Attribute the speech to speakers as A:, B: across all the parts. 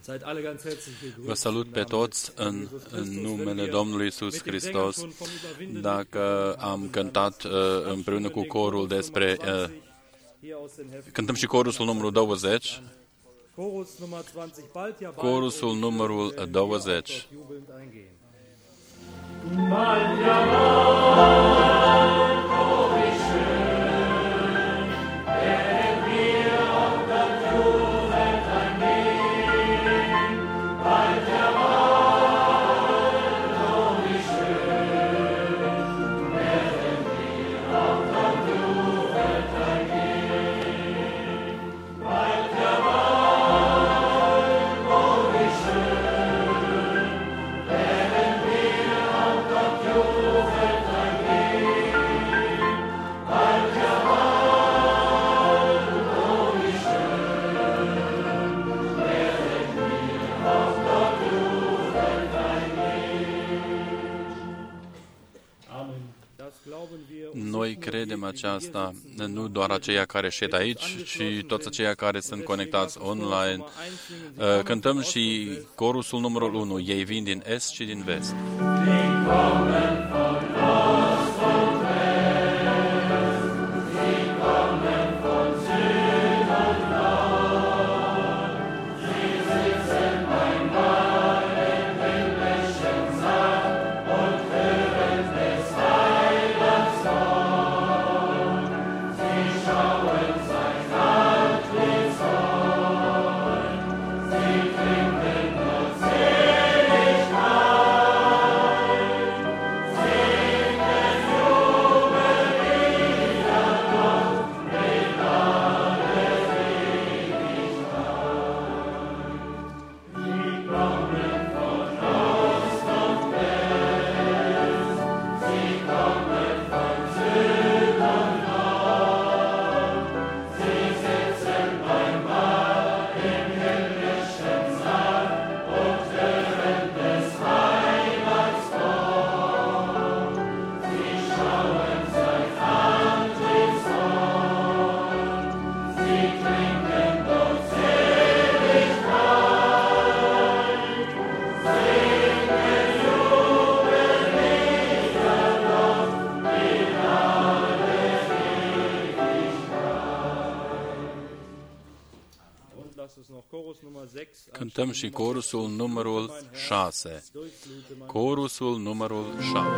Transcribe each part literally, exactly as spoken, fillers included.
A: Vă salut pe toți în, în numele Domnului Iisus Hristos. Dacă am cântat uh, împreună cu corul despre... Uh, cântăm și corusul numărul douăzeci. Corusul numărul douăzeci. Noi credem aceasta, nu doar aceia care șed aici, ci toți aceia care sunt conectați online. Cântăm și corusul numărul unu. Ei vin din est și din vest. Cântăm și corusul numărul șase. Corusul numărul șase.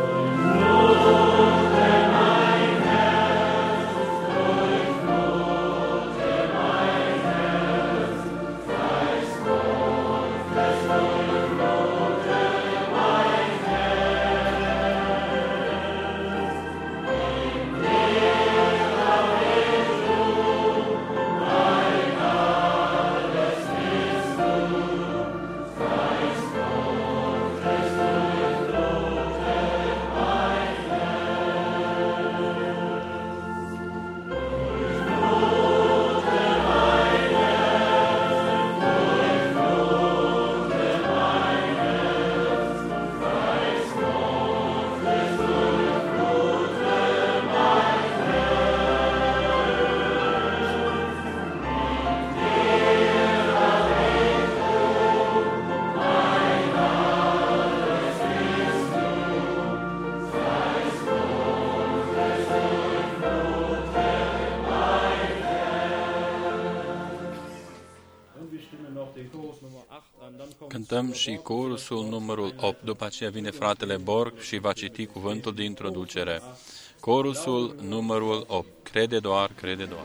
A: Cântăm și corusul numărul opt. După aceea vine fratele Borg și va citi cuvântul de introducere. Corusul numărul opt. Crede doar, crede doar.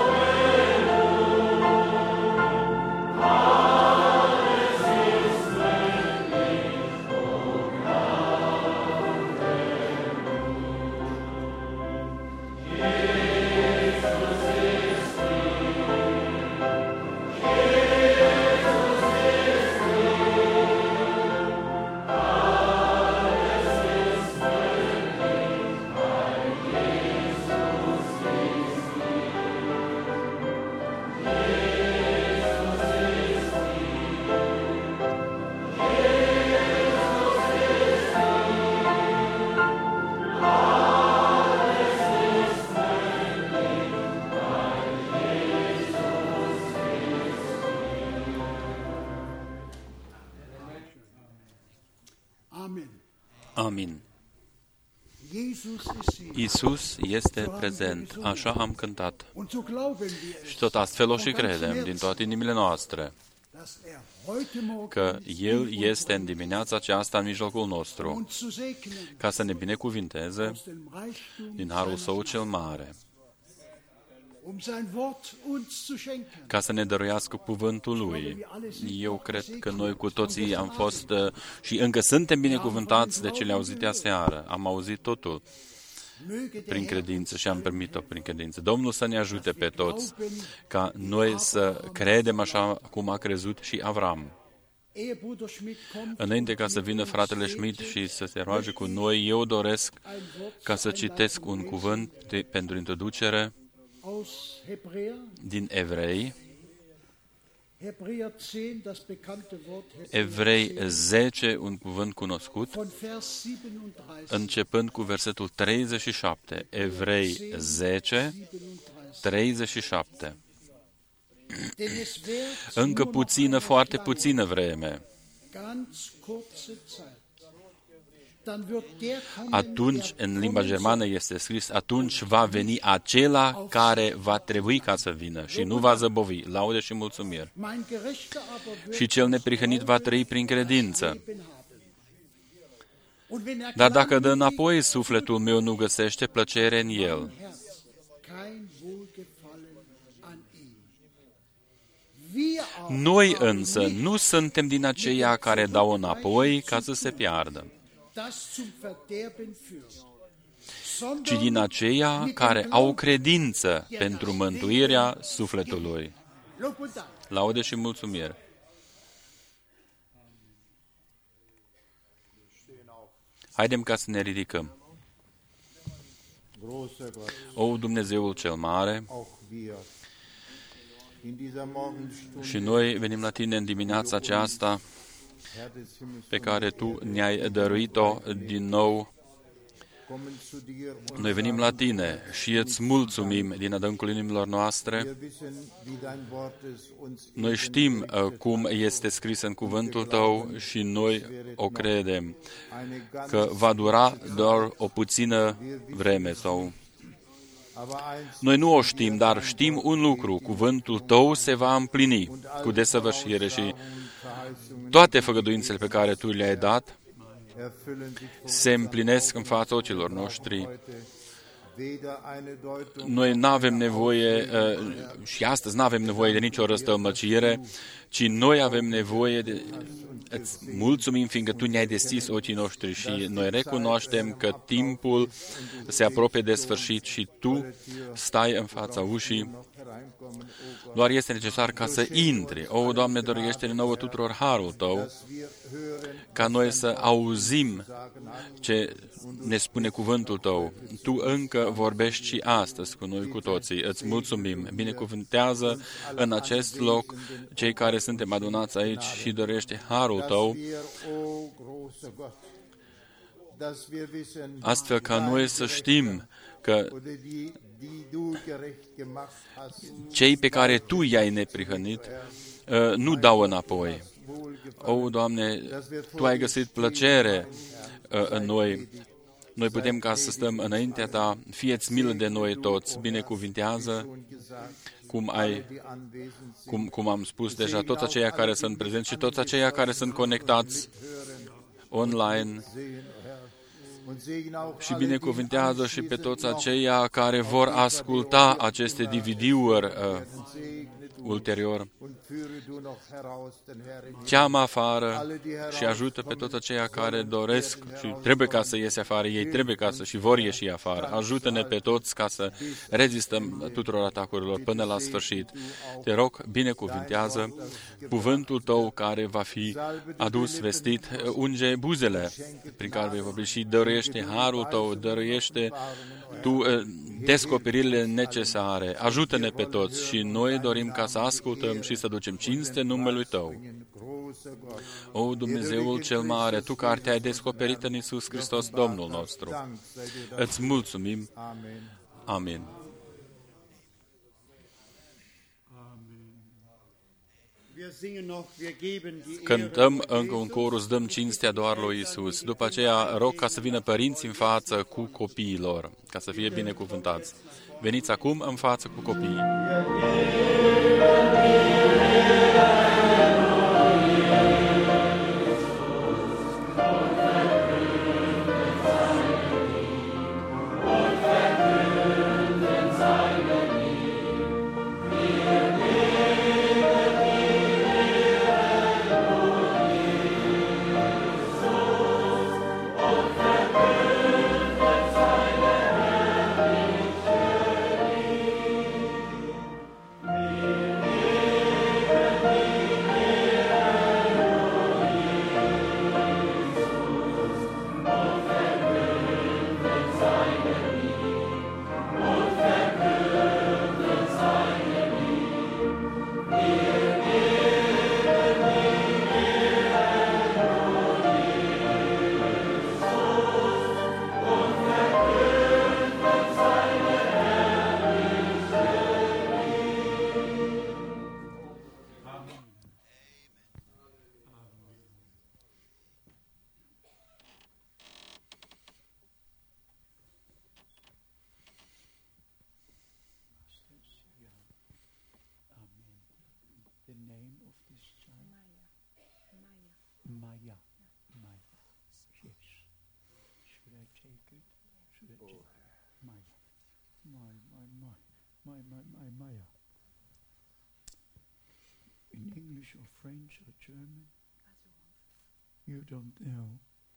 B: Alleluia.
A: Amin. Iisus este prezent, așa am cântat. Și tot astfel o și credem din toate inimile noastre, că El este în dimineața aceasta în mijlocul nostru, ca să ne binecuvinteze din harul Său cel mare, ca să ne dăruiască cuvântul Lui. Eu cred că noi cu toții am fost și încă suntem binecuvântați de cele auzite aseară. Am auzit totul prin credință și am primit-o prin credință. Domnul să ne ajute pe toți ca noi să credem așa cum a crezut și Avram. Înainte ca să vină fratele Schmidt și să se roage cu noi, eu doresc ca să citesc un cuvânt de, pentru introducere din Evrei, Evrei zece, un cuvânt cunoscut, începând cu versetul treizeci și șapte. Evrei zece, treizeci și șapte. Încă puțină, foarte puțină vreme. Atunci, în limba germană este scris, atunci va veni acela care va trebui ca să vină și nu va zăbovi. Laude și mulțumiri. Și cel neprihănit va trăi prin credință. Dar dacă dă înapoi, sufletul meu nu găsește plăcere în el. Noi însă nu suntem din aceia care dau înapoi ca să se piardă, ci din aceia care au credință pentru mântuirea sufletului. Laude și mulțumiri. Haidem ca să ne ridicăm. O, Dumnezeul cel mare, și noi venim la Tine în dimineața aceasta pe care Tu ne-ai dăruit-o din nou. Noi venim la Tine și îți mulțumim din adâncul inimilor noastre. Noi știm cum este scris în cuvântul Tău și noi o credem, că va dura doar o puțină vreme sau... Noi nu o știm, dar știm un lucru, cuvântul Tău se va împlini cu desăvârșire și toate făgăduințele pe care Tu le-ai dat se împlinesc în fața ochilor noștri. Noi nu avem nevoie, și astăzi nu avem nevoie de nicio răstălmăcire, ci noi avem nevoie de... Îți mulțumim, fiindcă Tu ne-ai deschis ochii noștri și noi recunoaștem că timpul se apropie de sfârșit și Tu stai în fața ușii. Doar este necesar ca să intri. O, Doamne, dăruiește-ne nouă tuturor harul Tău, ca noi să auzim ce ne spune cuvântul Tău. Tu încă vorbești și astăzi cu noi cu toții. Îți mulțumim. Binecuvântează în acest loc cei care suntem adunați aici și dorește harul Tău, astfel ca noi să știm că cei pe care Tu i-ai neprihănit nu dau înapoi. O, Doamne, Tu ai găsit plăcere în noi. Noi putem ca să stăm înaintea Ta. Fie-ți milă de noi toți. Binecuvintează, cum, ai, cum, cum am spus deja, toți aceia care sunt prezenți și toți aceia care sunt conectați online. Și binecuvintează și pe toți aceia care vor asculta aceste D V D-uri uh, ulterior. Cheamă afară și ajută pe toți aceia care doresc și trebuie ca să iese afară, ei trebuie ca să și vor ieși afară. Ajută-ne pe toți ca să rezistăm tuturor atacurilor până la sfârșit. Te rog, binecuvintează cuvântul Tău care va fi adus, vestit, unge buzele prin care vei vorbi și dăruiește harul Tău, dăruiește Tu descoperirile necesare. Ajută-ne pe toți și noi dorim ca să ascultăm și să ducem cinste numelui Tău. O, Dumnezeul cel mare, Tu care Te-ai descoperit în Iisus Hristos, Domnul nostru, îți mulțumim. Amin. Cântăm încă un corus, dăm cinstea doar lui Isus. După aceea rog ca să vină părinții în față cu copiilor, ca să fie binecuvântați. Veniți acum în față cu copiii.
B: In English or French or German? You don't know.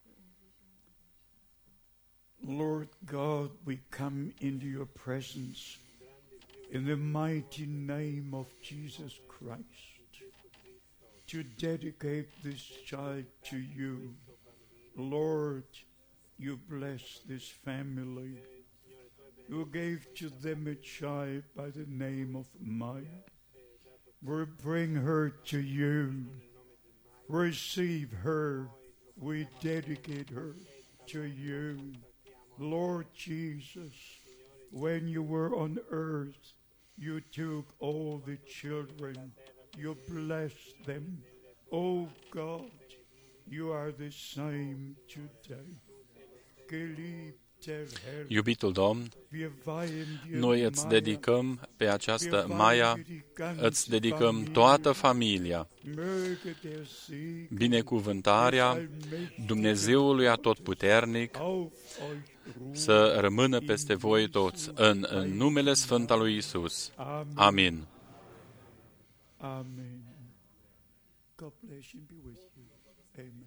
B: Lord God, we come into your presence in the mighty name of Jesus Christ to dedicate this child to you. Lord, you bless this family. You gave to them a child by the name of Maya. We bring her to you. Receive her. We dedicate her to you. Lord Jesus, when you were on earth, you took all the children. You blessed them. Oh God, you are the same today.
A: Iubitul Domn, noi îți dedicăm pe această Maia, îți dedicăm toată familia. Binecuvântarea Dumnezeului Atotputernic să rămână peste voi toți, în, în numele Sfânt al lui Isus. Amin.
B: Amen. God bless you and be with you. Amen.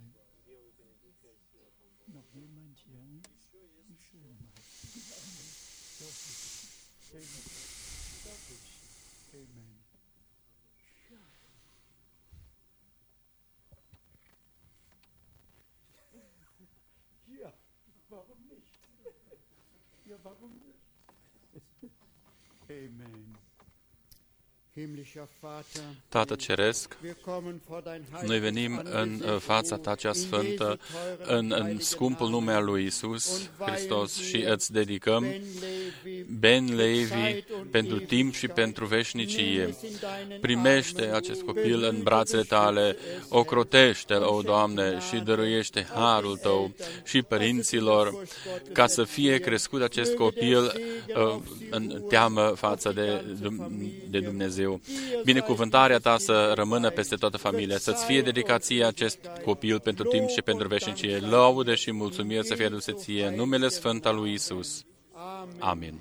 B: Noch jemand hier? Schön. Amen. Ja, warum nicht? Ja, warum nicht? Amen.
A: Tată Ceresc, noi venim în fața Ta cea sfântă, în, în scumpul nume al lui Isus Hristos și îți dedicăm Ben Levi pentru timp și pentru veșnicie. Primește acest copil în brațele Tale, ocrotește-l, o Doamne, și dăruiește harul Tău și părinților, ca să fie crescut acest copil uh, în teamă față de, de Dumnezeu. Binecuvântarea Ta să rămână peste toată familia, să-ți fie dedicație acest copil pentru timp și pentru veșnicie. Laude și mulțumiri să fie aduse Ție în numele Sfânt al lui Isus. Amin.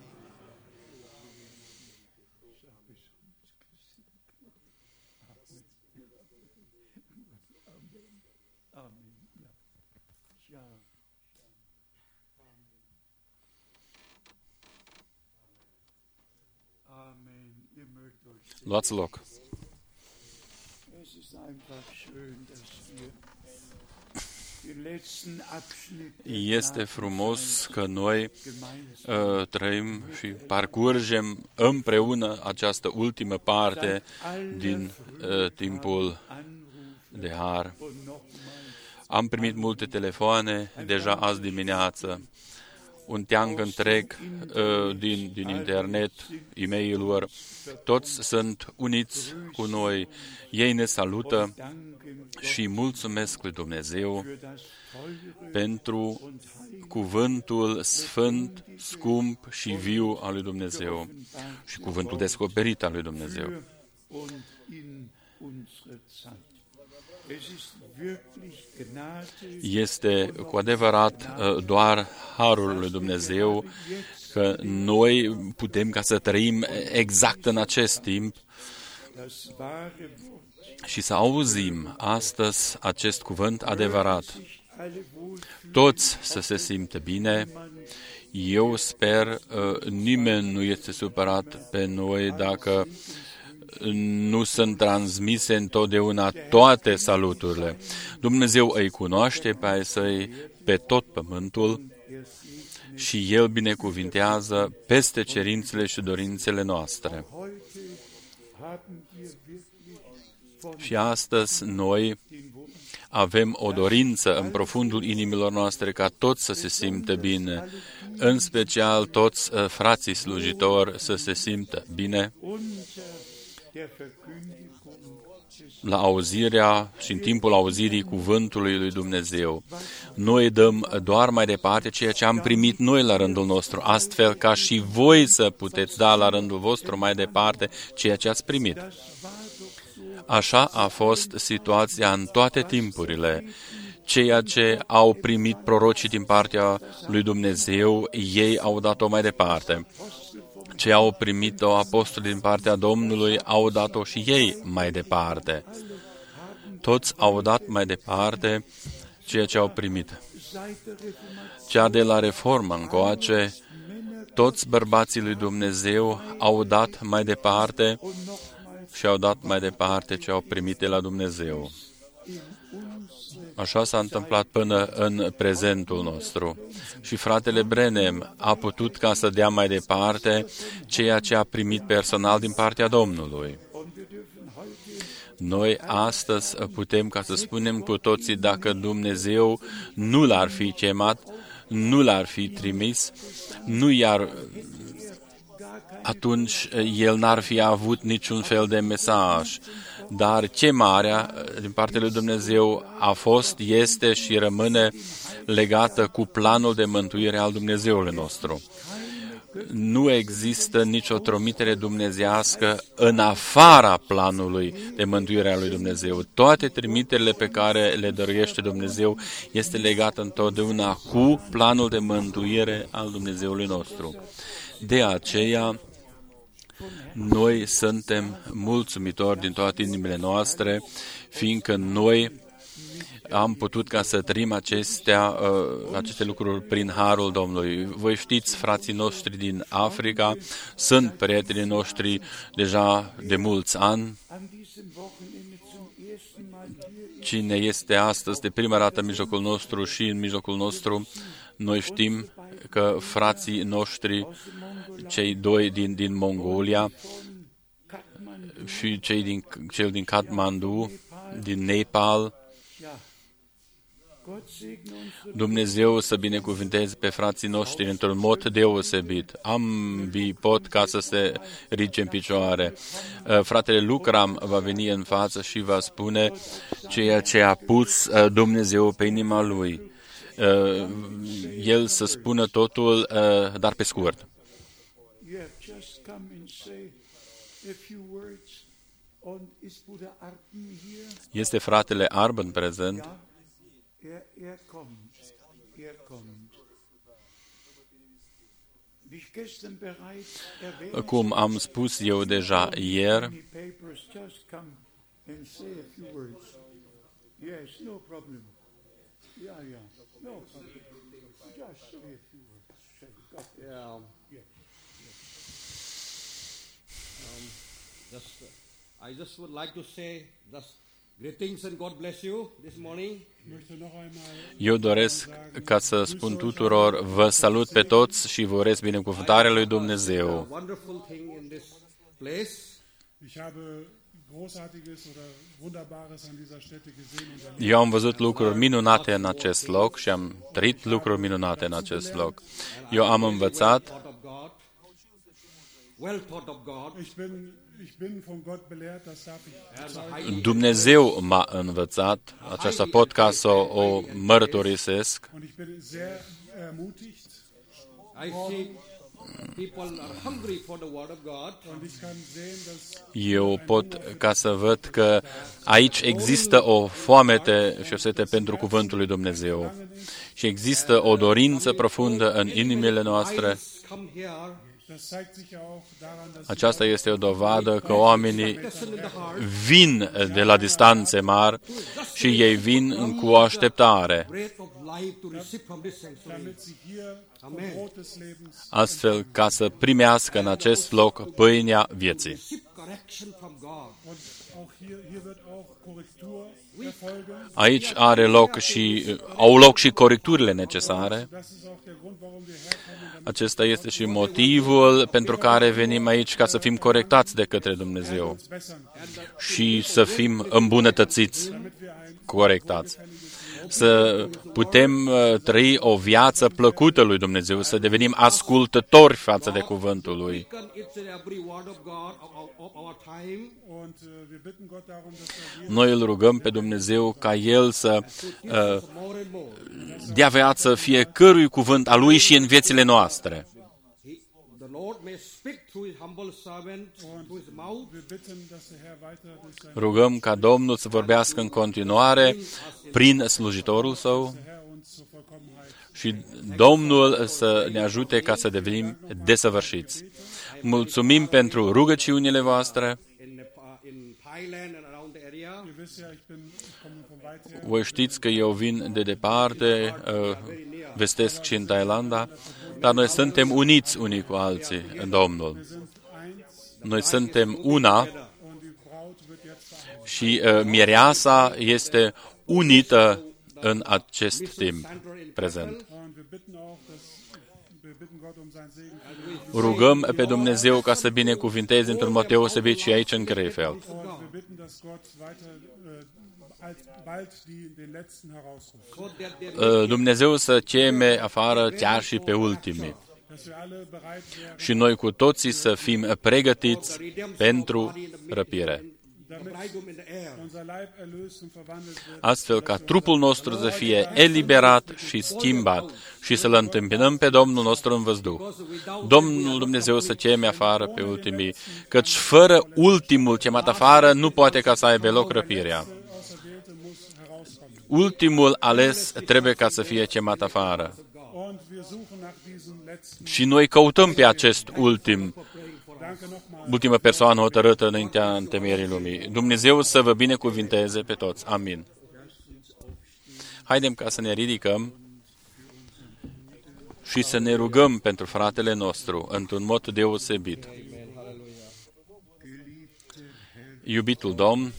A: Luați loc. Este frumos că noi uh, trăim și parcurgem împreună această ultimă parte din uh, timpul de har. Am primit multe telefoane deja azi dimineață. un teanc întreg uh, din, din internet, e-mail-uri, toți sunt uniți cu noi. Ei ne salută și mulțumesc lui Dumnezeu pentru cuvântul sfânt, scump și viu al lui Dumnezeu și cuvântul descoperit al lui Dumnezeu. Este cu adevărat doar harul lui Dumnezeu că noi putem ca să trăim exact în acest timp și să auzim astăzi acest cuvânt adevărat. Toți să se simtă bine. Eu sper nimeni nu este supărat pe noi dacă nu sunt transmise întotdeauna toate saluturile. Dumnezeu îi cunoaște pe ai săi pe tot pământul și El binecuvintează peste cerințele și dorințele noastre. Și astăzi noi avem o dorință în profundul inimilor noastre ca toți să se simtă bine, în special toți frații slujitori să se simtă bine la auzirea și în timpul auzirii cuvântului lui Dumnezeu. Noi dăm doar mai departe ceea ce am primit noi la rândul nostru, astfel ca și voi să puteți da la rândul vostru mai departe ceea ce ați primit. Așa a fost situația în toate timpurile. Ceea ce au primit prorocii din partea lui Dumnezeu, ei au dat-o mai departe. Ce au primit-o apostolii din partea Domnului, au dat-o și ei mai departe. Toți au dat mai departe ceea ce au primit. Cea de la Reformă încoace, toți bărbații lui Dumnezeu au dat mai departe și au dat mai departe ce au primit de la Dumnezeu. Așa s-a întâmplat până în prezentul nostru. Și fratele Branham a putut ca să dea mai departe ceea ce a primit personal din partea Domnului. Noi astăzi putem ca să spunem cu toții, dacă Dumnezeu nu l-ar fi chemat, nu l-ar fi trimis, nu i-ar... atunci el n-ar fi avut niciun fel de mesaj. Dar chemarea din partea lui Dumnezeu a fost, este și rămâne legată cu planul de mântuire al Dumnezeului nostru. Nu există nicio trimitere dumnezeiască în afara planului de mântuire a lui Dumnezeu. Toate trimiterile pe care le dăruiește Dumnezeu este legată întotdeauna cu planul de mântuire al Dumnezeului nostru. De aceea, noi suntem mulțumitori din toate inimile noastre, fiindcă noi am putut ca să trăim acestea, aceste lucruri prin harul Domnului. Voi știți, frații noștri din Africa sunt prietenii noștri deja de mulți ani. Cine este astăzi de prima dată în mijlocul nostru și în mijlocul nostru, noi știm că frații noștri, cei doi din, din Mongolia și cei din, cel din Kathmandu, din Nepal, Dumnezeu să binecuvânteze pe frații noștri într-un mod deosebit. Ambii pot ca să se ridice în picioare. Fratele Lucram va veni în față și va spune ceea ce a pus Dumnezeu pe inima lui. El să spună totul, dar pe scurt. Este fratele Arben prezent? Cum am spus eu deja ieri,
C: Yeah. Um, just, uh, I just would like to say just greetings and God bless you this morning.
A: Eu doresc ca să spun tuturor, vă salut pe toți și vă urez binecuvântarea lui Dumnezeu. Eu am văzut lucruri minunate în acest loc și am trăit lucruri minunate în acest loc. Eu am învățat Dumnezeu m-a învățat, aceasta pot ca să o mărturisesc. Eu pot ca să văd că aici există o foamete și o sete pentru cuvântul lui Dumnezeu și există o dorință profundă în inimile noastre. Aceasta este o dovadă că oamenii vin de la distanțe mari și ei vin cu o așteptare, astfel ca să primească în acest loc pâinea vieții. Aici are loc și, au loc și corecturile necesare. Acesta este și motivul pentru care venim aici, ca să fim corectați de către Dumnezeu și să fim îmbunătățiți, corectați. Să putem trăi o viață plăcută lui Dumnezeu, să devenim ascultători față de cuvântul lui. Noi îl rugăm pe Dumnezeu ca El să uh, dea viață fiecărui cuvânt al Lui și în viețile noastre. Rugăm ca Domnul să vorbească în continuare prin slujitorul Său și Domnul să ne ajute ca să devenim desăvârșiți. Mulțumim pentru rugăciunile voastre. Voi știți că eu vin de departe, vestesc și în Thailanda, dar noi suntem uniți unii cu alții în Domnul. Noi suntem una și uh, mireasa este unită în acest timp prezent. Rugăm pe Dumnezeu ca să binecuvinteze într-un mod deosebit și aici în Krefeld. Dumnezeu să cheme afară chiar și pe ultimii. Și noi cu toții să fim pregătiți pentru răpire. Astfel ca trupul nostru să fie eliberat și schimbat și să-L întâmpinăm pe Domnul nostru în văzduh. Domnul Dumnezeu să cheme afară pe ultimii, căci fără ultimul chemat afară nu poate ca să aibă loc răpirea. Ultimul ales trebuie ca să fie chemat afară. Și noi căutăm pe acest ultim, ultimă persoană hotărâtă înaintea întemeierii lumii. Dumnezeu să vă binecuvinteze pe toți. Amin. Haidem ca să ne ridicăm și să ne rugăm pentru fratele nostru într-un mod deosebit. Iubitul Domn,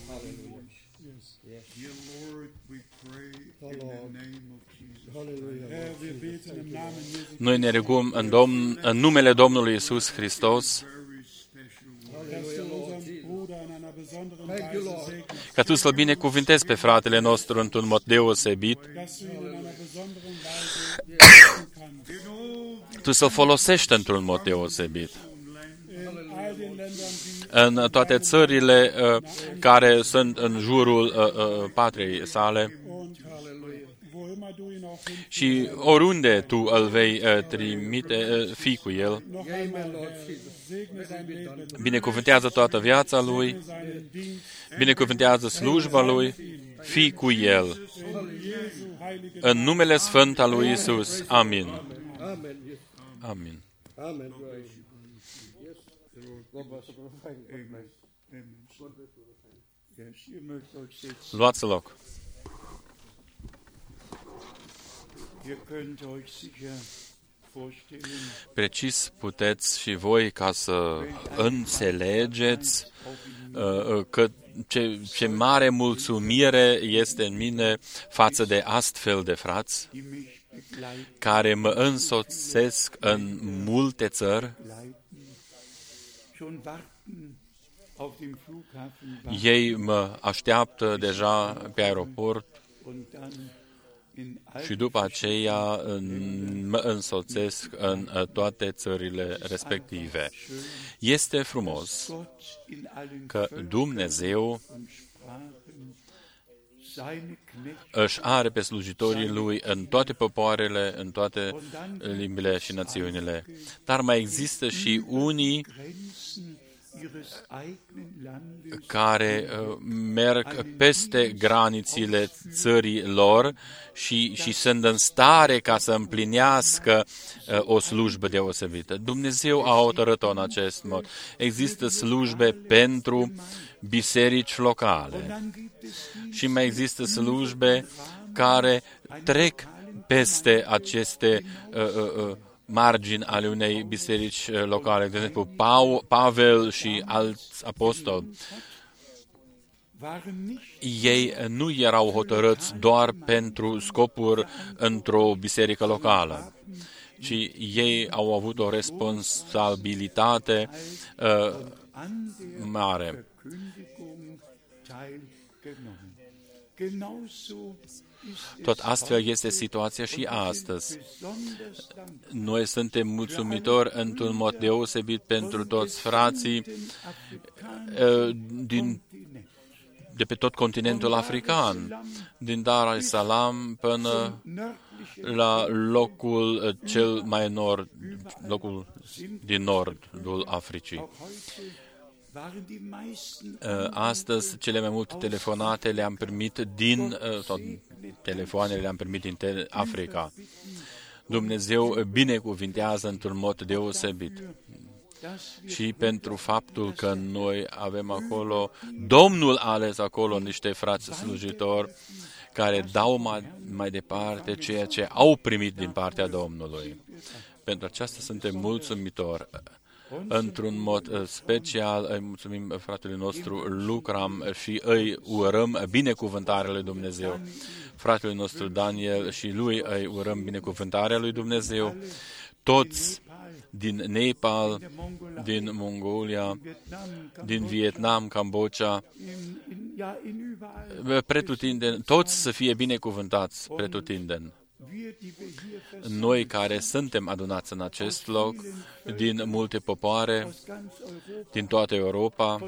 A: noi ne rugăm în, Domn, în numele Domnului Iisus Hristos ca Tu să-L binecuvintezi pe fratele nostru într-un mod deosebit, Tu să-L folosești într-un mod deosebit. În toate țările uh, care sunt în jurul uh, uh, patriei sale, și oriunde Tu îl vei uh, trimite, uh, fii cu el. Binecuvântează toată viața lui, binecuvântează slujba lui, fii cu el. În numele Sfânt al lui Iisus. Amin. Amin. Luați loc. Precis puteți și voi ca să înțelegeți uh, că ce, ce mare mulțumire este în mine față de astfel de frați care mă însoțesc în multe țări Ei mă așteaptă deja pe aeroport și după aceea mă însoțesc în toate țările respective. Este frumos că Dumnezeu își are pe slujitorii Lui în toate popoarele, în toate limbile și națiunile. Dar mai există și unii care merg peste granițile țării lor și, și sunt în stare ca să împlinească o slujbă deosebită. Dumnezeu a hotărât-o în acest mod. Există slujbe pentru biserici locale și mai există slujbe care trec peste aceste uh, uh, margini ale unei biserici locale. De exemplu, Pavel și alți apostoli, ei nu erau hotărâți doar pentru scopuri într-o biserică locală, ci ei au avut o responsabilitate uh, mare. Tot astfel este situația și astăzi. Noi suntem mulțumitori într-un mod deosebit pentru toți frații din, de pe tot continentul african, din Dar es Salaam până la locul cel mai nord, locul din nordul Africii. Astăzi, cele mai multe telefonate le-am primit din, sau telefoanele le-am primit din Africa. Dumnezeu binecuvintează într-un mod deosebit. Și pentru faptul că noi avem acolo, Domnul a ales acolo niște frați slujitori care dau mai, mai departe ceea ce au primit din partea Domnului. Pentru aceasta suntem mulțumitori. Într-un mod special îi mulțumim fratelui nostru Lucram și îi urăm binecuvântarea lui Dumnezeu. Fratelui nostru Daniel și lui îi urăm binecuvântarea lui Dumnezeu. Toți din Nepal, din Mongolia, din Vietnam, Cambodgia, pretutindeni, toți să fie binecuvântați pretutindeni. Noi care suntem adunați în acest loc, din multe popoare, din toată Europa,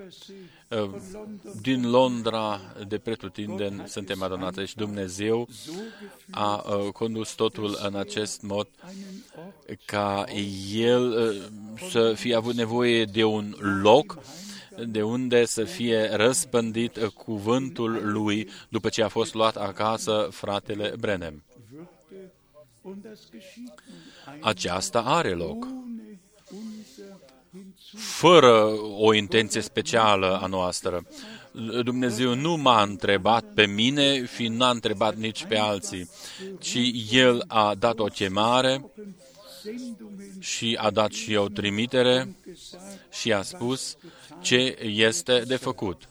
A: din Londra, de pretutindeni, suntem adunați. Deci Dumnezeu a condus totul în acest mod ca El să fie avut nevoie de un loc de unde să fie răspândit cuvântul Lui după ce a fost luat acasă fratele Branham. Aceasta are loc, fără o intenție specială a noastră. Dumnezeu nu m-a întrebat pe mine și n-a întrebat nici pe alții, ci El a dat o chemare și a dat și o trimitere și a spus ce este de făcut.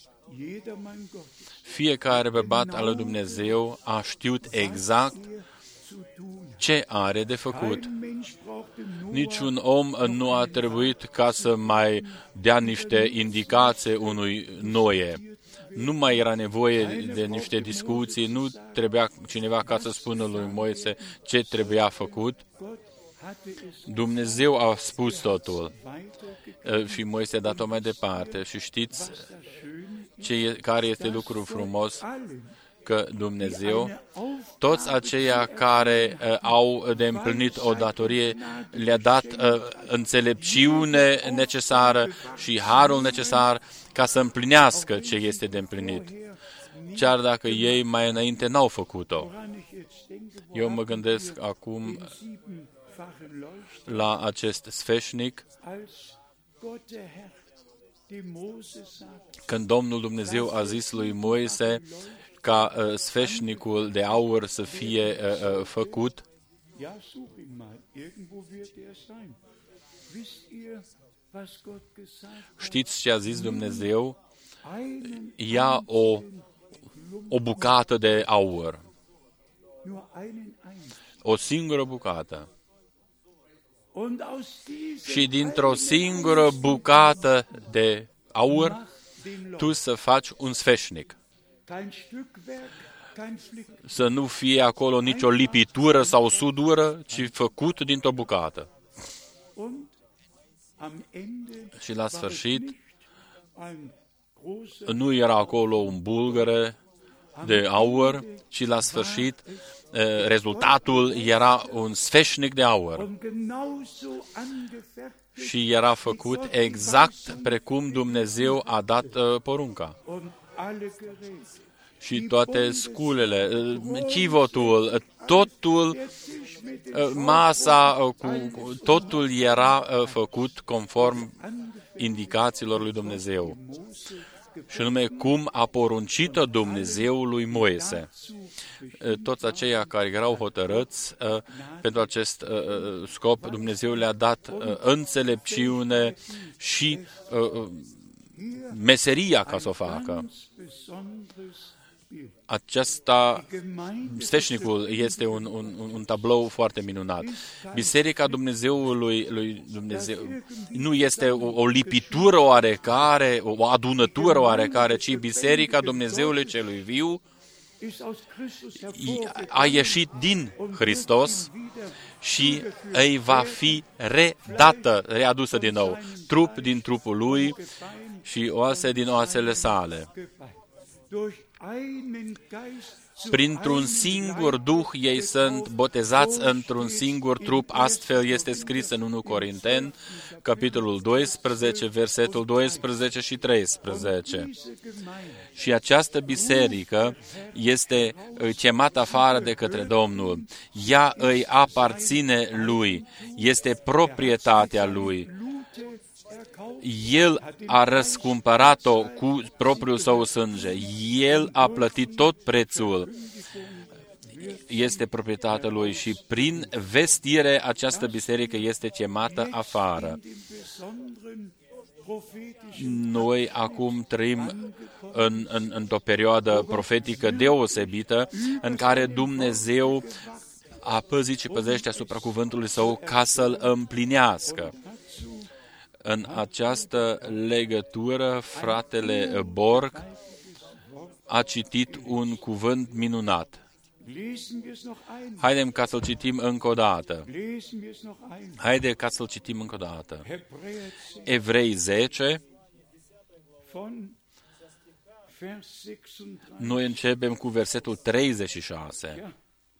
A: Fiecare bărbat al lui Dumnezeu a știut exact ce are de făcut. Niciun om nu a trebuit ca să mai dea niște indicații unui Noe. Nu mai era nevoie de niște discuții, nu trebuia cineva ca să spună lui Moise ce trebuia făcut. Dumnezeu a spus totul și Moise a dat-o mai departe. Și știți ce, care este lucru frumos? Că Dumnezeu, toți aceia care uh, au de împlinit o datorie, le-a dat uh, înțelepciune necesară și harul necesar ca să împlinească ce este de împlinit, chiar dacă ei mai înainte n-au făcut-o. Eu mă gândesc acum la acest sfeșnic, când Domnul Dumnezeu a zis lui Moise ca uh, sfeșnicul de aur să fie uh, uh, făcut. Știți ce a zis Dumnezeu? Ia o, o bucată de aur. O singură bucată. Și dintr-o singură bucată de aur, tu să faci un sfeșnic. Să nu fie acolo nicio lipitură sau sudură, ci făcut dintr-o bucată. Și la sfârșit, nu era acolo un bulgăre de aur, ci la sfârșit rezultatul era un sfeșnic de aur. Și era făcut exact precum Dumnezeu a dat porunca. Și toate sculele, chivotul, totul, masa, totul era făcut conform indicațiilor lui Dumnezeu. Și nume cum a poruncit-o Dumnezeu lui Moise. Toți aceia care erau hotărâți pentru acest scop, Dumnezeu le-a dat înțelepciune și meseria ca să o facă. Acesta, sfeșnicul este un, un, un tablou foarte minunat. Biserica Dumnezeului lui Dumnezeu nu este o, o lipitură oarecare, o adunătură oarecare, ci Biserica Dumnezeului celui viu a ieșit din Hristos și îi va fi redată, readusă din nou, trup din trupul lui și oase din oasele sale. Printr-un singur Duh ei sunt botezați într-un singur trup, astfel este scris în întâi Corinteni, capitolul doisprezece, versetul doisprezece și treisprezece. Și această biserică este chemată afară de către Domnul. Ea îi aparține lui, este proprietatea lui. El a răscumpărat-o cu propriul său sânge. El a plătit tot prețul. Este proprietatea lui și prin vestire această biserică este chemată afară. Noi acum trăim în, în, într-o perioadă profetică deosebită în care Dumnezeu a păzit și păzește asupra cuvântului său ca să-l împlinească. În această legătură, fratele Borg a citit un cuvânt minunat. Haidem ca să-l citim încă o dată. Haide ca să-l citim încă o dată. Evrei zece. Noi începem cu versetul treizeci și șase.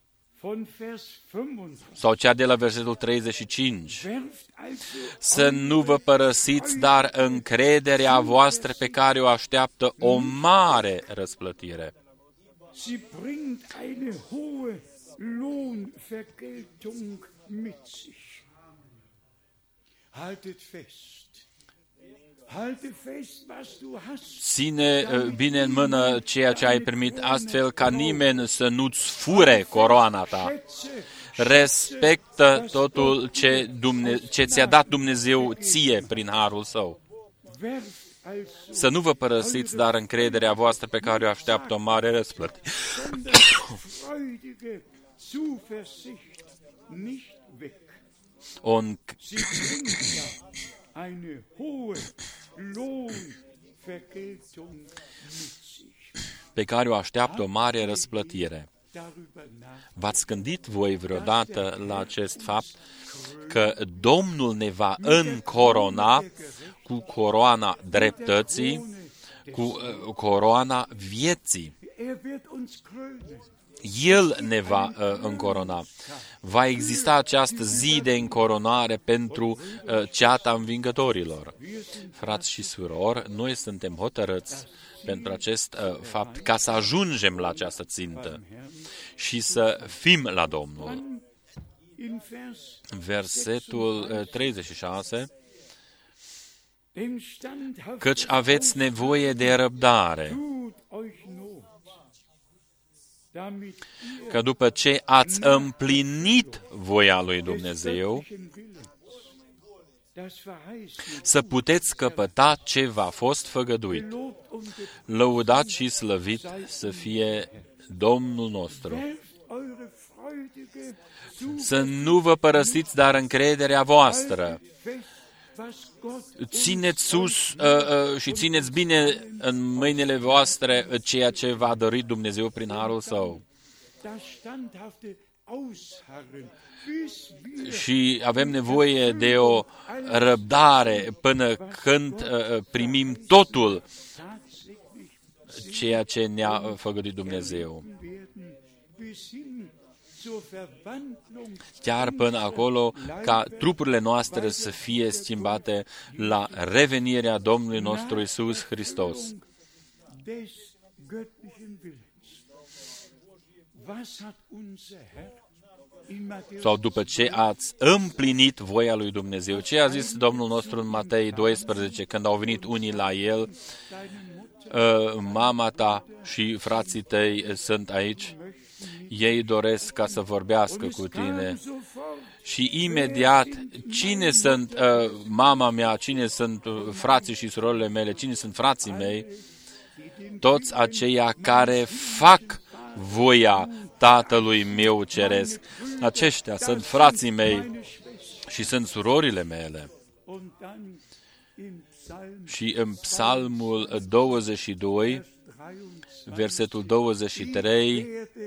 A: Sau cea de la versetul treizeci și cinci. Să nu vă părăsiți, dar încrederea voastră pe care o așteaptă o mare răsplătire. Ține bine în mână ceea ce ai primit, astfel ca nimeni să nu-ți fure coroana ta. Respectă totul ce, Dumne- ce ți-a dat Dumnezeu ție prin harul său. Să nu vă părăsiți, dar încrederea voastră pe care o așteaptă o mare răsplătire. O pe care o așteaptă o mare răsplătire. V-ați gândit voi vreodată la acest fapt că Domnul ne va încorona cu coroana dreptății, cu coroana vieții? El ne va uh, încorona. Va exista această zi de încoronare pentru uh, ceata învingătorilor. Frați și surori, noi suntem hotărâți pentru acest uh, fapt ca să ajungem la această țintă și să fim la Domnul. Versetul uh, treizeci și șase. Căci aveți nevoie de răbdare, că după ce ați împlinit voia lui Dumnezeu, să puteți căpăta ce v-a fost făgăduit. Lăudat și slăvit să fie Domnul nostru. Să nu vă părăsiți, dar încrederea voastră. țineți sus uh, uh, și țineți bine în mâinile voastre ceea ce v-a dăruit Dumnezeu prin harul Său. Și avem nevoie de o răbdare până când uh, primim totul ceea ce ne-a făgăduit Dumnezeu. Chiar până acolo ca trupurile noastre să fie schimbate la revenirea Domnului nostru Iisus Hristos. Sau după ce ați împlinit voia lui Dumnezeu. Ce a zis Domnul nostru în Matei doisprezece, când au venit unii la el, mama ta și frații tăi sunt aici, ei doresc ca să vorbească cu tine. Și imediat, cine sunt uh, mama mea, cine sunt uh, frații și surorile mele, cine sunt frații mei? Toți aceia care fac voia Tatălui meu ceresc. Aceștia sunt frații mei și sunt surorile mele. Și în Psalmul douăzeci și doi, versetul douăzeci și trei,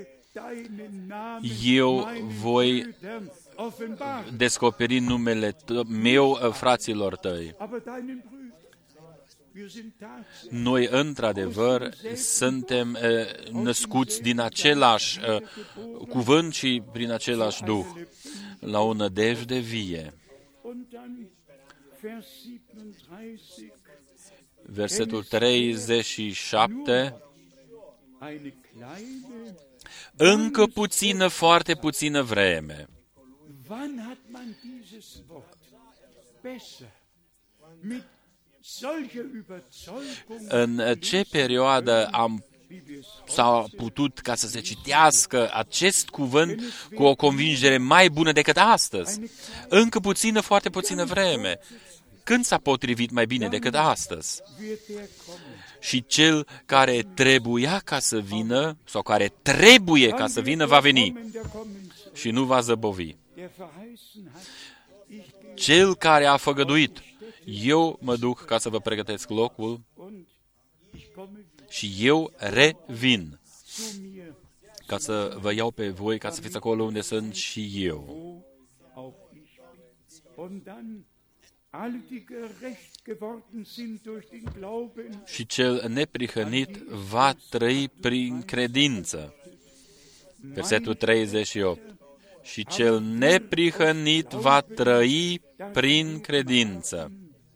A: eu voi descoperi numele meu fraților tăi. Noi, într-adevăr, suntem uh, născuți din același uh, cuvânt și prin același Duh, la o nădejde vie. Versetul treizeci și șapte, încă puțină, foarte puțină vreme. În ce perioadă am s-a putut ca să se citească acest cuvânt cu o convingere mai bună decât astăzi? Încă puțină, foarte puțină vreme. Când s-a potrivit mai bine decât astăzi? Și cel care trebuia ca să vină, sau care trebuie ca să vină, va veni și nu va zăbovi. Cel care a făgăduit, eu mă duc ca să vă pregătesc locul și eu revin ca să vă iau pe voi, ca să fiți acolo unde sunt și eu. Și cel neprihănit va trăi prin credință. Versetul treizeci și opt. Și cel neprihănit va trăi prin credință.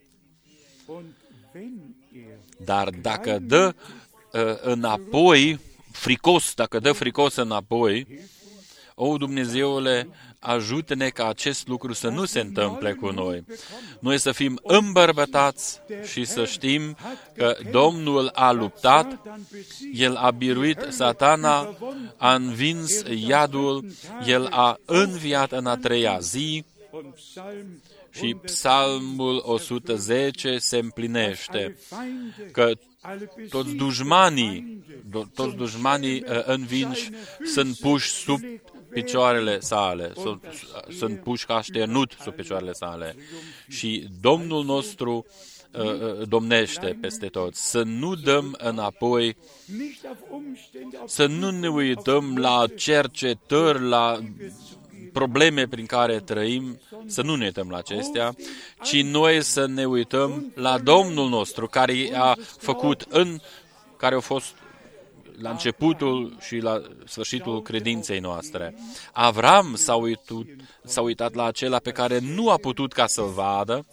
A: Dar dacă dă uh, înapoi, fricos, dacă dă fricos înapoi, o, Dumnezeule, ajută-ne ca acest lucru să nu se întâmple cu noi. Noi să fim îmbărbătați și să știm că Domnul a luptat, El a biruit Satana, a învins iadul, El a înviat în a treia zi și Psalmul o sută zece se împlinește, că toți dușmanii, toți dușmanii învinși sunt puși sub picioarele sale, sunt, sunt puși ca așternut sub picioarele sale. Și Domnul nostru uh, domnește peste toți. Să nu dăm înapoi, să nu ne uităm la cercetări, la probleme prin care trăim, să nu ne uităm la acestea, ci noi să ne uităm la Domnul nostru, care a făcut în, care a fost la începutul și la sfârșitul credinței noastre. Avram s-a uitat, s-a uitat la acela pe care nu a putut ca să-l vadă,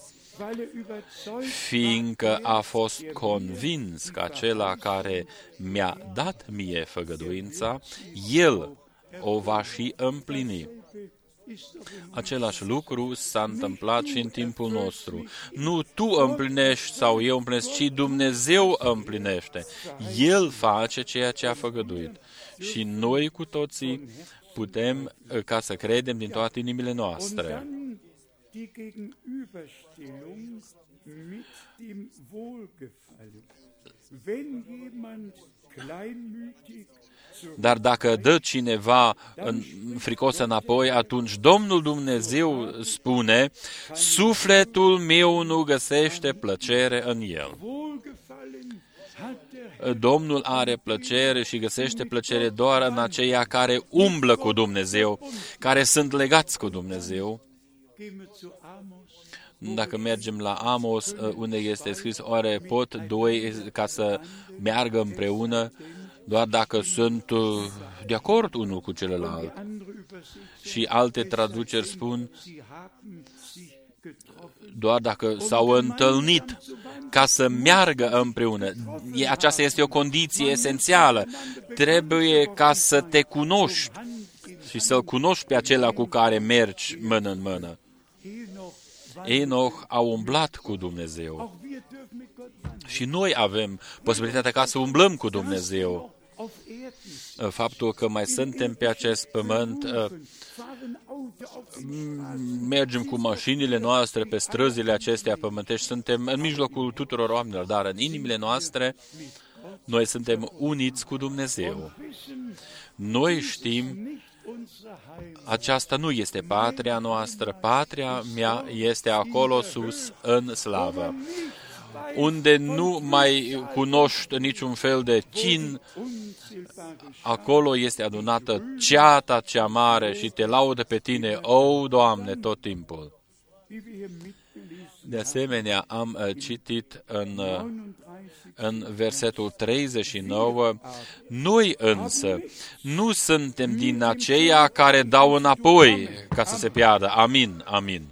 A: fiindcă a fost convins că acela care mi-a dat mie făgăduința, el o va și împlini. Același lucru s-a întâmplat și în timpul nostru. Nu tu împlinești sau eu împlinesc, ci Dumnezeu împlinește. El face ceea ce a făgăduit. Și noi cu toții putem ca să credem din toate inimile noastre. Dar dacă dă cineva fricos înapoi, atunci Domnul Dumnezeu spune, sufletul meu nu găsește plăcere în el. Domnul are plăcere și găsește plăcere doar în aceia care umblă cu Dumnezeu, care sunt legați cu Dumnezeu. Dacă mergem la Amos, unde este scris, oare pot doi ca să meargă împreună doar dacă sunt de acord unul cu celălalt? Și alte traduceri spun, doar dacă s-au întâlnit ca să meargă împreună. Aceasta este o condiție esențială. Trebuie ca să te cunoști și să-l cunoști pe acela cu care mergi mână în mână. Enoch a umblat cu Dumnezeu. Și noi avem posibilitatea ca să umblăm cu Dumnezeu. Faptul că mai suntem pe acest pământ, mergem cu mașinile noastre pe străzile acestea pământești, suntem în mijlocul tuturor oamenilor, dar în inimile noastre noi suntem uniți cu Dumnezeu. Noi știm, aceasta nu este patria noastră, patria mea este acolo sus în slavă, unde nu mai cunoști niciun fel de chin, acolo este adunată ceata cea mare și te laudă pe tine, o, Doamne, tot timpul. De asemenea, am citit în, în versetul treizeci și nouă, noi însă nu suntem din aceia care dau înapoi ca să se piardă. Amin, amin.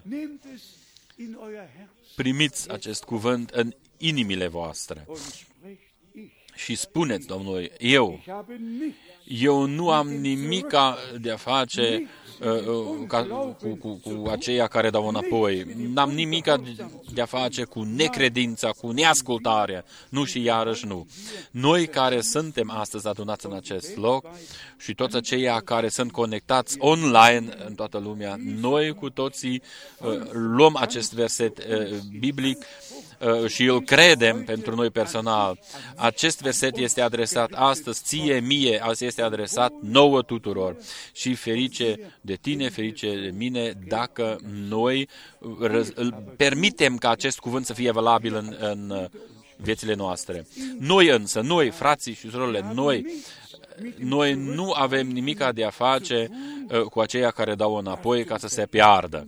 A: Primiți acest cuvânt în inimile voastre și spuneți Domnului, eu, eu nu am nimica de a face uh, ca, cu, cu, cu aceia care dau înapoi. N-am nimica de a face cu necredința, cu neascultarea. Nu și iarăși nu. Noi care suntem astăzi adunați în acest loc și toți aceia care sunt conectați online în toată lumea, noi cu toții uh, luăm acest verset uh, biblic și îl credem pentru noi personal. Acest verset este adresat astăzi ție, mie, azi este adresat nouă tuturor. Și ferice de tine, ferice de mine, dacă noi permitem ca acest cuvânt să fie valabil în, în viețile noastre. Noi însă, noi, frații și surorile, noi, noi nu avem nimica de a face cu aceia care dau înapoi ca să se piardă,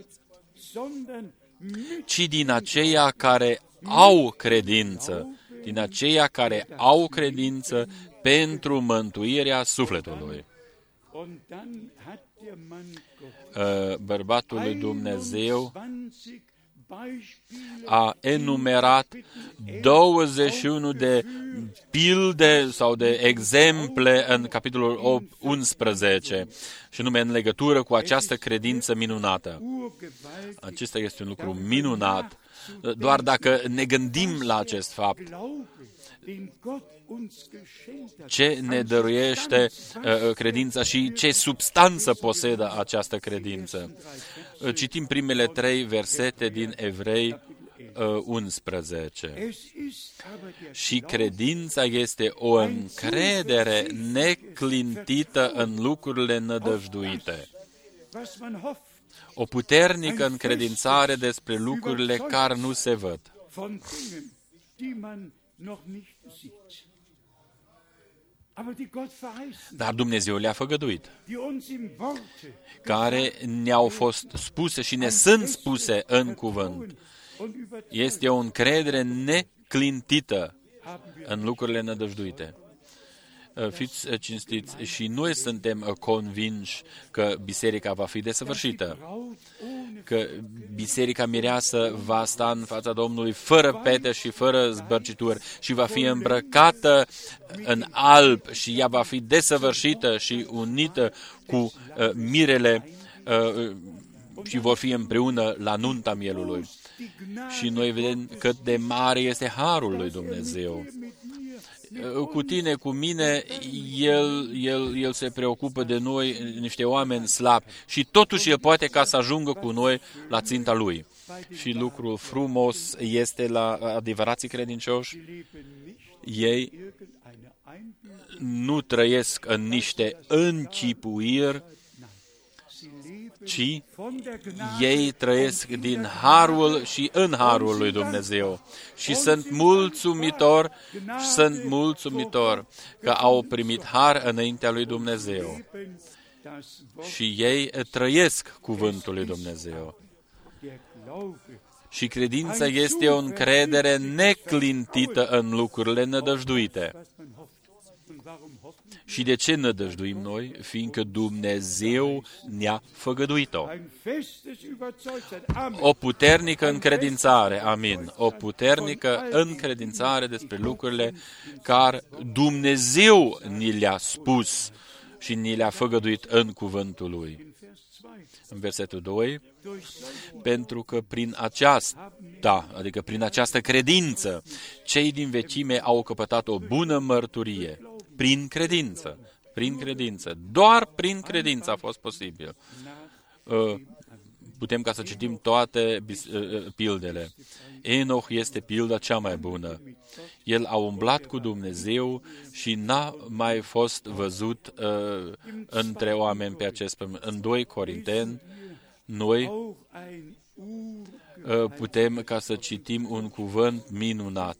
A: ci din aceia care au credință, din aceia care au credință pentru mântuirea sufletului. Bărbatul lui Dumnezeu a enumerat douăzeci și unu de pilde sau de exemple în capitolul unsprezece, și nume în legătură cu această credință minunată. Acesta este un lucru minunat, doar dacă ne gândim la acest fapt. Ce ne dăruiește uh, credința și ce substanță posedă această credință. Uh, citim primele trei versete din Evrei uh, unsprezece. Și credința este o încredere neclintită în lucrurile nădăjduite. O puternică încredințare despre lucrurile care nu se văd. Dar Dumnezeu le-a făgăduit, care ne-au fost spuse și ne sunt spuse în cuvânt. Este o încredere neclintită în lucrurile nădăjduite. Fiți cinstiți, și noi suntem convinși că biserica va fi desăvârșită, că biserica mireasă va sta în fața Domnului fără pete și fără zbărcituri și va fi îmbrăcată în alb și ea va fi desăvârșită și unită cu uh, mirele uh, și vor fi împreună la nunta mielului. Și noi vedem cât de mare este harul lui Dumnezeu. Cu tine, cu mine, el, el, el se preocupă de noi, niște oameni slabi, și totuși El poate ca să ajungă cu noi la ținta Lui. Și lucrul frumos este la adevărații credincioși, ei nu trăiesc în niște închipuiri, ci ei trăiesc din harul și în harul lui Dumnezeu. Și sunt mulțumitor, sunt mulțumitor că au primit har înaintea lui Dumnezeu. Și ei trăiesc cuvântul lui Dumnezeu. Și credința este o încredere neclintită în lucrurile nădăjduite. Și de ce nădăjduim noi? Fiindcă Dumnezeu ne-a făgăduit-o. O puternică încredințare, amin, o puternică încredințare despre lucrurile care Dumnezeu ni le-a spus și ni le-a făgăduit în cuvântul Lui. În versetul doi, pentru că prin aceasta, adică prin această credință, cei din vechime au căpătat o bună mărturie. Prin credință, prin credință, doar prin credință a fost posibil. Putem ca să citim toate pildele. Enoch este pilda cea mai bună. El a umblat cu Dumnezeu și n-a mai fost văzut uh, între oameni pe acest pământ. În doi Corinteni, noi uh, putem ca să citim un cuvânt minunat.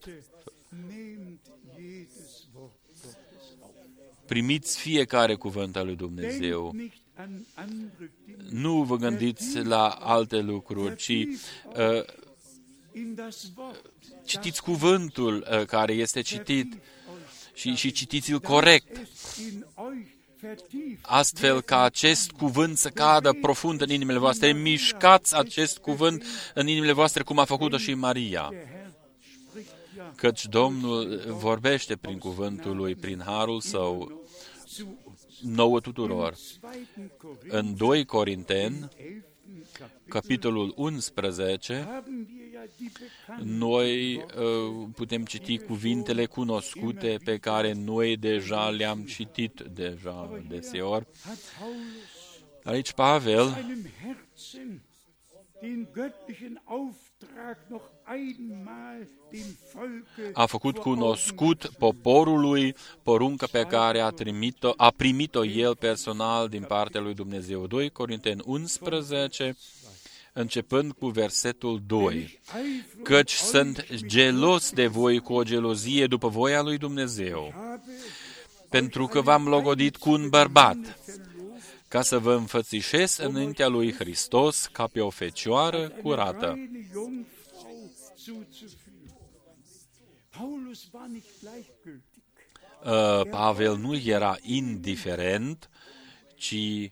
A: Primiți fiecare cuvânt al lui Dumnezeu. Nu vă gândiți la alte lucruri, ci uh, citiți cuvântul uh, care este citit și, și citiți-l corect, astfel ca acest cuvânt să cadă profund în inimile voastre. Mișcați acest cuvânt în inimile voastre, cum a făcut-o și Maria. Căci Domnul vorbește prin cuvântul Lui, prin harul Său, nouă tuturor. În doi Corinteni, capitolul unsprezece, noi uh, putem citi cuvintele cunoscute pe care noi deja le-am citit deja deseori. Aici Pavel a făcut cunoscut poporului porunca pe care a, trimit-o, a primit-o el personal din partea lui Dumnezeu. doi Corinteni unsprezece, începând cu versetul doi. Căci sunt gelos de voi cu o gelozie după voia lui Dumnezeu, pentru că v-am logodit cu un bărbat, ca să vă înfățișez înaintea lui Hristos ca pe o fecioară curată. Pavel nu era indiferent, ci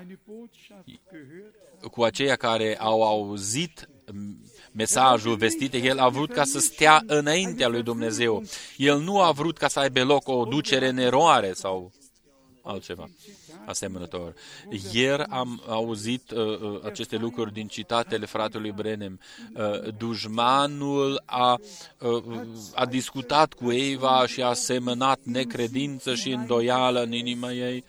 A: cu aceia care au auzit mesajul vestit, el a vrut ca să stea înaintea lui Dumnezeu. El nu a vrut ca să aibă loc o ducere în eroare sau altceva asemănător. Ieri am auzit uh, aceste lucruri din citatele fratelui Brenem. Uh, dușmanul a, uh, a discutat cu Eva și a semănat necredință și îndoială în inima ei.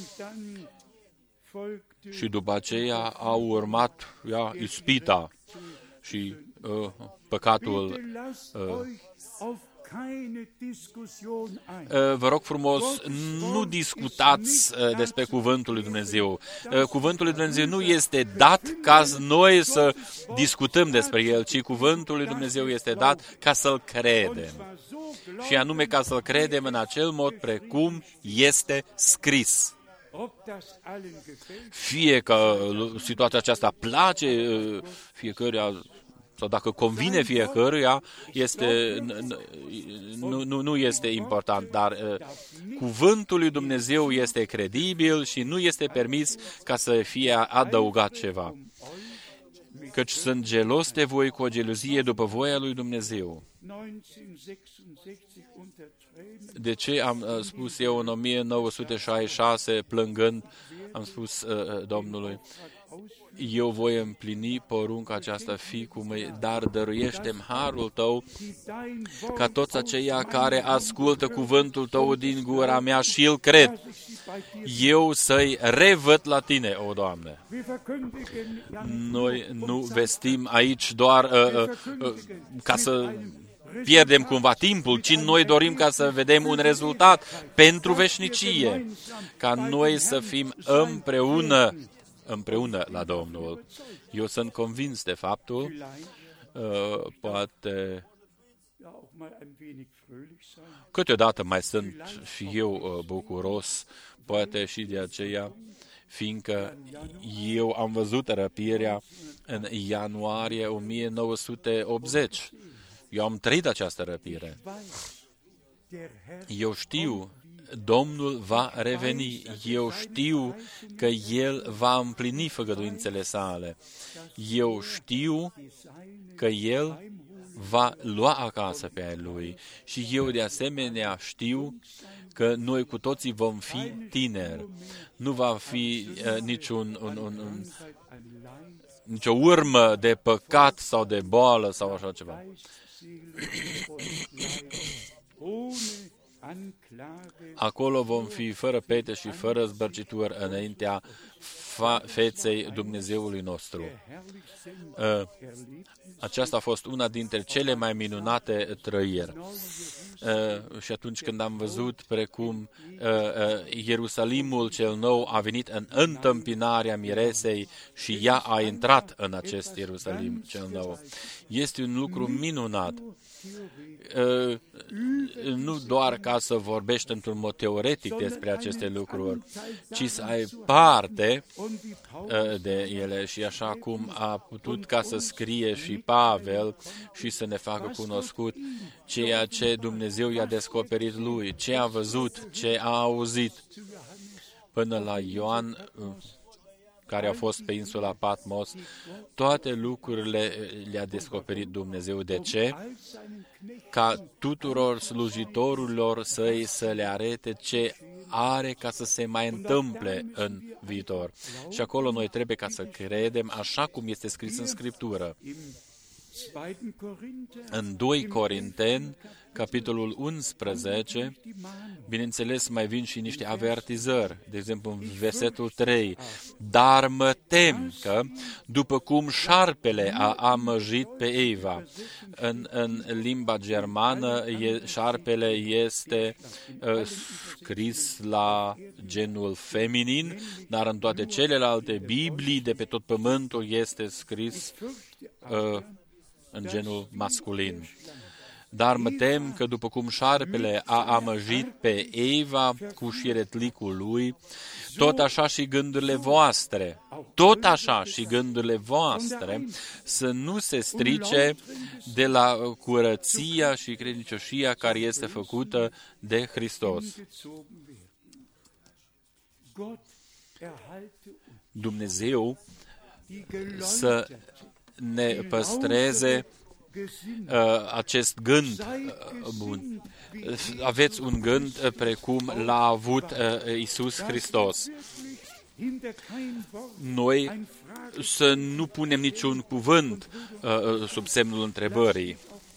A: Și după aceea a urmat ea, ispita și uh, păcatul. Uh, Vă rog frumos, nu discutați despre cuvântul lui Dumnezeu. Cuvântul lui Dumnezeu nu este dat ca noi să discutăm despre el, ci cuvântul lui Dumnezeu este dat ca să-l credem. Și anume ca să-l credem în acel mod precum este scris. Fie că situația aceasta place fiecăruia, sau dacă convine fiecăruia, este, nu, nu, nu este important, dar uh, cuvântul lui Dumnezeu este credibil și nu este permis ca să fie adăugat ceva. Căci sunt gelos de voi cu o gelozie după voia lui Dumnezeu. De ce am uh, spus eu în o mie nouă sute șaizeci și șase, plângând, am spus uh, Domnului, eu voi împlini porunca aceasta, fiicul meu, dar dăruiește-mi harul tău ca toți aceia care ascultă cuvântul tău din gura mea și îl cred, eu să-i revăd la tine, o Doamne. Noi nu vestim aici doar uh, uh, uh, ca să pierdem cumva timpul, ci noi dorim ca să vedem un rezultat pentru veșnicie, ca noi să fim împreună, împreună la Domnul. Eu sunt convins de faptul, uh, poate câteodată mai sunt și eu uh, bucuros, poate și de aceea, fiindcă eu am văzut răpirea în ianuarie o mie nouă sute optzeci. Eu am trăit această răpire. Eu știu, Domnul va reveni. Eu știu că El va împlini făgăduințele sale. Eu știu că El va lua acasă pe ai Lui. Și eu de asemenea știu că noi cu toții vom fi tineri. Nu va fi uh, niciun, un, un, un, nicio urmă de păcat sau de boală sau așa ceva. Acolo vom fi fără pete și fără zbărcitură înaintea feței Dumnezeului nostru. Aceasta a fost una dintre cele mai minunate trăiri. Și atunci când am văzut precum Ierusalimul cel nou a venit în întâmpinarea miresei și ea a intrat în acest Ierusalim cel nou. Este un lucru minunat. Nu doar ca să vorbești într-un mod teoretic despre aceste lucruri, ci să ai parte de ele și așa cum a putut ca să scrie și Pavel și să ne facă cunoscut ceea ce Dumnezeu i-a descoperit lui, ce a văzut, ce a auzit, până la Ioan, care a fost pe insula Patmos, toate lucrurile le-a descoperit Dumnezeu. De ce? Ca tuturor slujitorilor săi să le arete ce are ca să se mai întâmple în viitor. Și acolo noi trebuie ca să credem așa cum este scris în Scriptură. În doi Corinteni, capitolul unsprezece, bineînțeles mai vin și niște avertizări, de exemplu în versetul trei, dar mă tem că, după cum șarpele a amăjit pe Eva, în, în limba germană e, șarpele este uh, scris la genul feminin, dar în toate celelalte Biblii de pe tot pământul este scris uh, în genul masculin. Dar mă tem că după cum șarpele a amăjit pe Eva cu șiretlicul lui, tot așa și gândurile voastre, tot așa și gândurile voastre să nu se strice de la curăția și credincioșia care este făcută de Hristos. Dumnezeu să ne păstreze uh, acest gând uh, bun. Aveți un gând uh, precum l-a avut uh, Iisus Hristos. Noi să nu punem niciun cuvânt uh, sub semnul întrebării.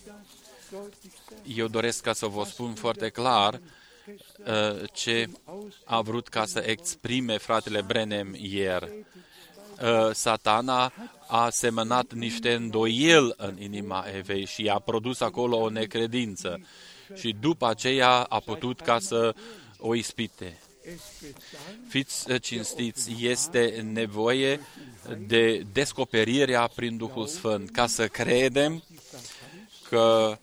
A: Eu doresc ca să vă spun foarte clar uh, ce a vrut ca să exprime fratele Branham ieri. Satana a semănat niște îndoieli în inima Evei și a produs acolo o necredință. Și după aceea a putut ca să o ispite. Fiți cinstiți, este nevoie de descoperirea prin Duhul Sfânt, ca să credem că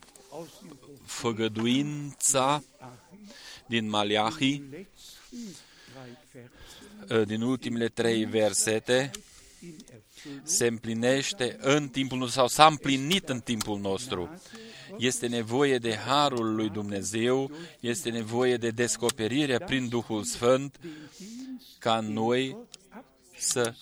A: făgăduința din Maleahi, din ultimele trei versete, se împlinește în timpul nostru sau s-a împlinit în timpul nostru. Este nevoie de harul lui Dumnezeu, este nevoie de descoperire prin Duhul Sfânt ca noi să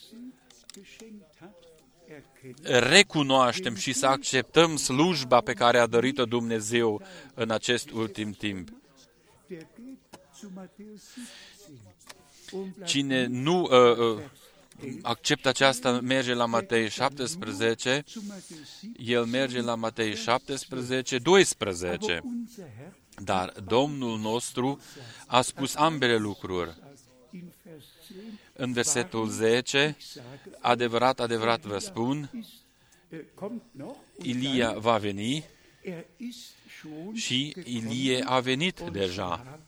A: recunoaștem și să acceptăm slujba pe care a dărit-o Dumnezeu în acest ultim timp. Cine nu uh, uh, acceptă aceasta, merge la Matei șaptesprezece, el merge la Matei șaptesprezece, doisprezece. Dar Domnul nostru a spus ambele lucruri. În versetul zece, adevărat, adevărat vă spun, Ilia va veni Și Ilie a venit deja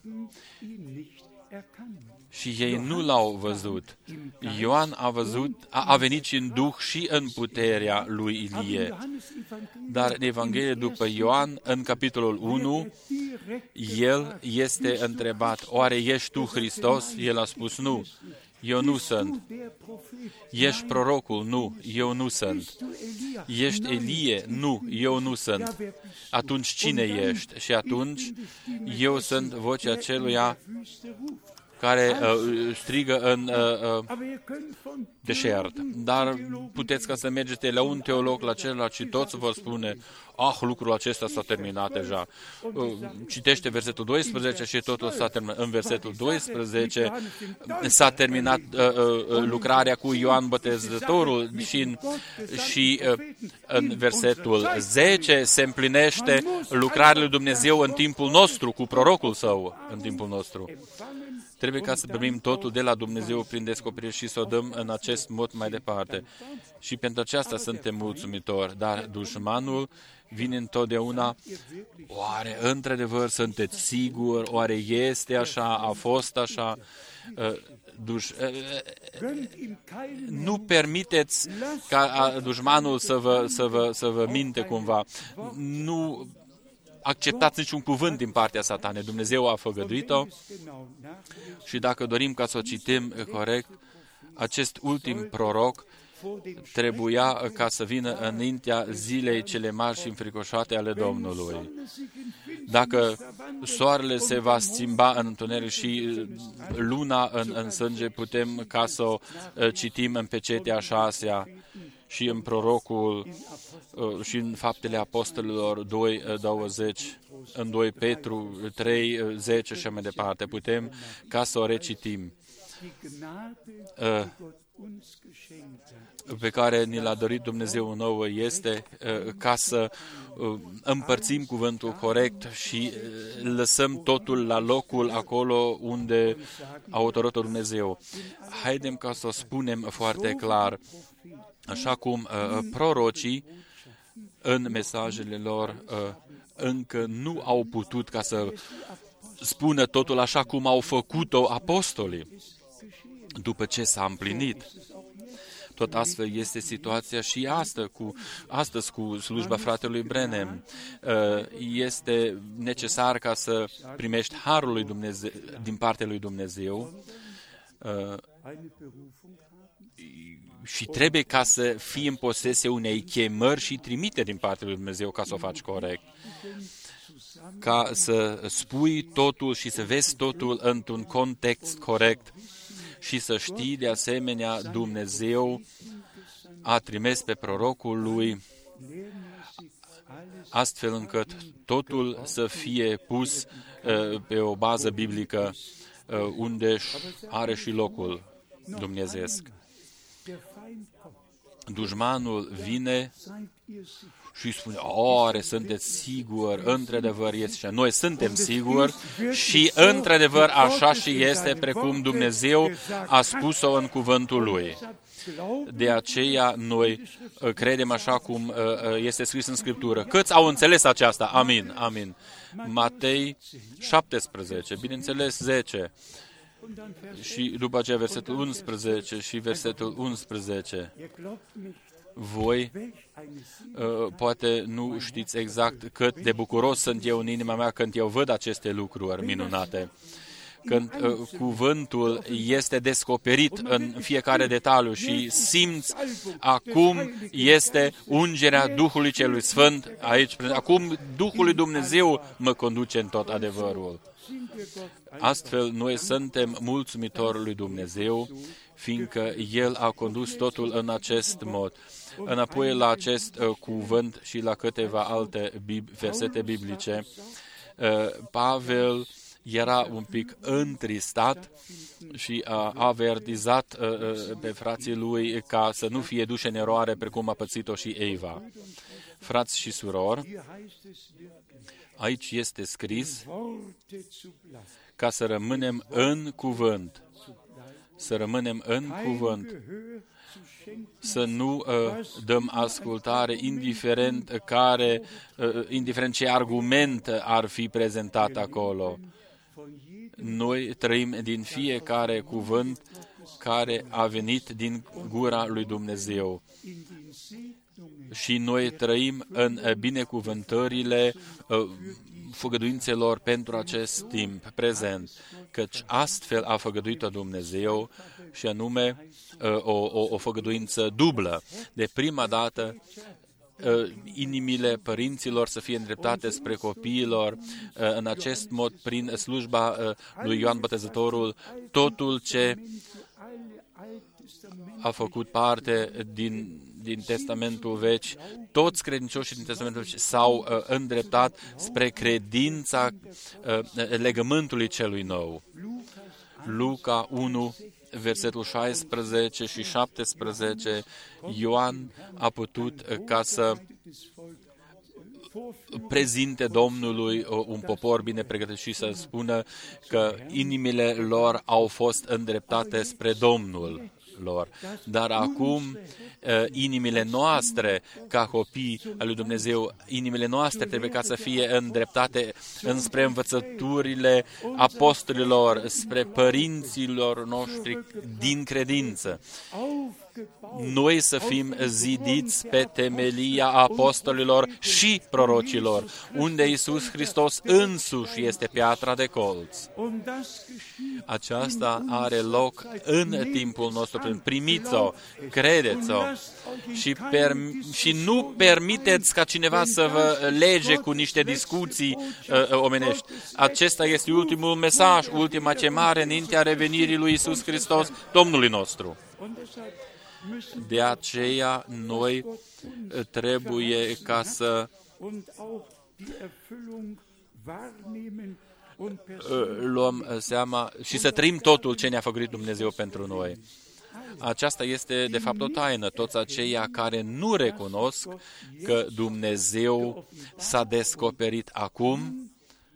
A: și ei nu l-au văzut. Ioan a văzut, a, a venit și în duh și în puterea lui Ilie. Dar în Evanghelie după Ioan, în capitolul unu, el este întrebat, oare ești tu Hristos? El a spus, nu, eu nu sunt. Ești prorocul? Nu, eu nu sunt. Ești Elie? Nu, eu nu sunt. Atunci cine ești? Și atunci eu sunt vocea celuia care uh, strigă în uh, uh, deșert. Dar puteți ca să mergeți la un teolog, la celălalt și toți vor spune, ah, lucrul acesta s-a terminat deja. Uh, citește versetul doisprezece și totul s-a terminat. În versetul doisprezece s-a terminat uh, uh, lucrarea cu Ioan Botezătorul și, în, și uh, în versetul zece se împlinește lucrarea lui Dumnezeu în timpul nostru, cu prorocul său în timpul nostru. Trebuie ca să primim totul de la Dumnezeu prin descoperire și să o dăm în acest mod mai departe. Și pentru aceasta suntem mulțumitori. Dar dușmanul vine întotdeauna, oare într-adevăr sunteți siguri? Oare este așa? A fost așa? Duș... Nu permiteți ca dușmanul să vă, să vă, să vă minte cumva. Nu acceptați niciun cuvânt din partea Satanei. Dumnezeu a făgăduit-o și dacă dorim ca să o citim corect, acest ultim proroc trebuia ca să vină înaintea zilei cele mari și înfricoșate ale Domnului. Dacă soarele se va schimba în întuneric și luna în, în sânge, putem ca să o citim în pecetea a șasea și în prorocul și în Faptele Apostolilor doi douăzeci, în doi Petru trei zece și mai departe. Putem ca să o recitim. Pe care ni l-a dorit Dumnezeu nouă este ca să împărțim cuvântul corect și lăsăm totul la locul acolo unde a hotărât Dumnezeu. Haidem ca să o spunem foarte clar, așa cum uh, prorocii în mesajele lor uh, încă nu au putut ca să spună totul așa cum au făcut-o apostolii după ce s-a împlinit. Tot astfel este situația și astăzi cu, astăzi cu slujba fratelui Branham. Este necesar ca să primești harul lui Dumnezeu, din partea lui Dumnezeu și trebuie ca să fii în posesie unei chemări și trimite din partea lui Dumnezeu ca să o faci corect. Ca să spui totul și să vezi totul într-un context corect și să știi de asemenea Dumnezeu a trimis pe prorocul lui astfel încât totul să fie pus uh, pe o bază biblică uh, unde are și locul dumnezeiesc. Dușmanul vine și spune, oare sunteți siguri, într-adevăr este și noi suntem siguri și într-adevăr așa și este precum Dumnezeu a spus-o în cuvântul Lui. De aceea noi credem așa cum este scris în Scriptură. Câți au înțeles aceasta? Amin, amin. Matei șaptesprezece, bineînțeles zece. Și după aceea versetul unsprezece și versetul unsprezece. Voi uh, poate nu știți exact cât de bucuros sunt eu în inima mea când eu văd aceste lucruri minunate. Când uh, cuvântul este descoperit în fiecare detaliu și simți acum este ungerea Duhului Celui Sfânt aici. Acum Duhul lui Dumnezeu mă conduce în tot adevărul. Astfel, noi suntem mulțumitori lui Dumnezeu, fiindcă El a condus totul în acest mod. Înapoi la acest uh, cuvânt și la câteva alte bib- versete biblice, uh, Pavel era un pic întristat și a avertizat uh, uh, pe frații lui ca să nu fie duși în eroare precum a pățit-o și Eva. Frați și surori, aici este scris ca să rămânem în cuvânt. Să rămânem în cuvânt. să nu uh, dăm ascultare, indiferent, care, uh, indiferent ce argument ar fi prezentat acolo. Noi trăim din fiecare cuvânt care a venit din gura lui Dumnezeu. Și noi trăim în binecuvântările uh, făgăduințelor pentru acest timp prezent, căci astfel a făgăduit-o Dumnezeu, și anume o, o, o făgăduință dublă. De prima dată, inimile părinților să fie îndreptate spre copiilor, în acest mod, prin slujba lui Ioan Botezătorul, totul ce a făcut parte din, din Testamentul Vechi, toți credincioșii din Testamentul Vechi s-au uh, îndreptat spre credința uh, legământului celui nou. Luca unu, versetul șaisprezece și șaptesprezece, Ioan a putut uh, ca să prezinte Domnului un popor bine pregătit și să spună că inimile lor au fost îndreptate spre Domnul lor. Dar acum inimile noastre, ca copii al lui Dumnezeu, inimile noastre trebuie ca să fie îndreptate înspre învățăturile apostolilor, spre părinților noștri din credință. Noi să fim zidiți pe temelia apostolilor și prorocilor, unde Iisus Hristos însuși este piatra de colț. Aceasta are loc în timpul nostru. Primiți-o, credeți-o și, per- și nu permiteți ca cineva să vă lege cu niște discuții uh, omenești. Acesta este ultimul mesaj, ultima chemare înaintea revenirii lui Iisus Hristos, Domnului nostru. De aceea noi trebuie ca să luăm seama și să trăim totul ce ne-a făcut Dumnezeu pentru noi. Aceasta este, de fapt, o taină. Toți aceia care nu recunosc că Dumnezeu s-a descoperit acum,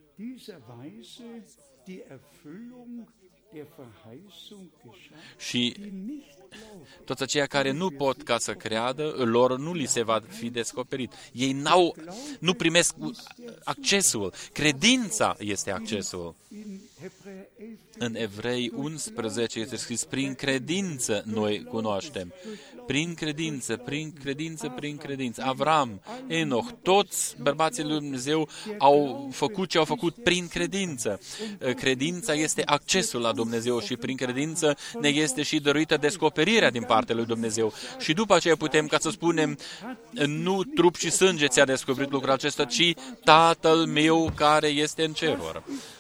A: și toți aceia care nu pot ca să creadă, lor nu li se va fi descoperit. Ei n-au, nu primesc accesul. Credința este accesul. În Evrei unsprezece este scris, prin credință noi cunoaștem. Prin credință, prin credință, prin credință. Avram, Enoch, toți bărbații lui Dumnezeu au făcut ce au făcut prin credință. Credința este accesul la Dumnezeu și prin credință ne este și dăruită descoperirea din partea lui Dumnezeu. Și după aceea putem ca să spunem, nu trup și sânge ți-a descoperit lucrul acesta, ci Tatăl meu care este în ceruri.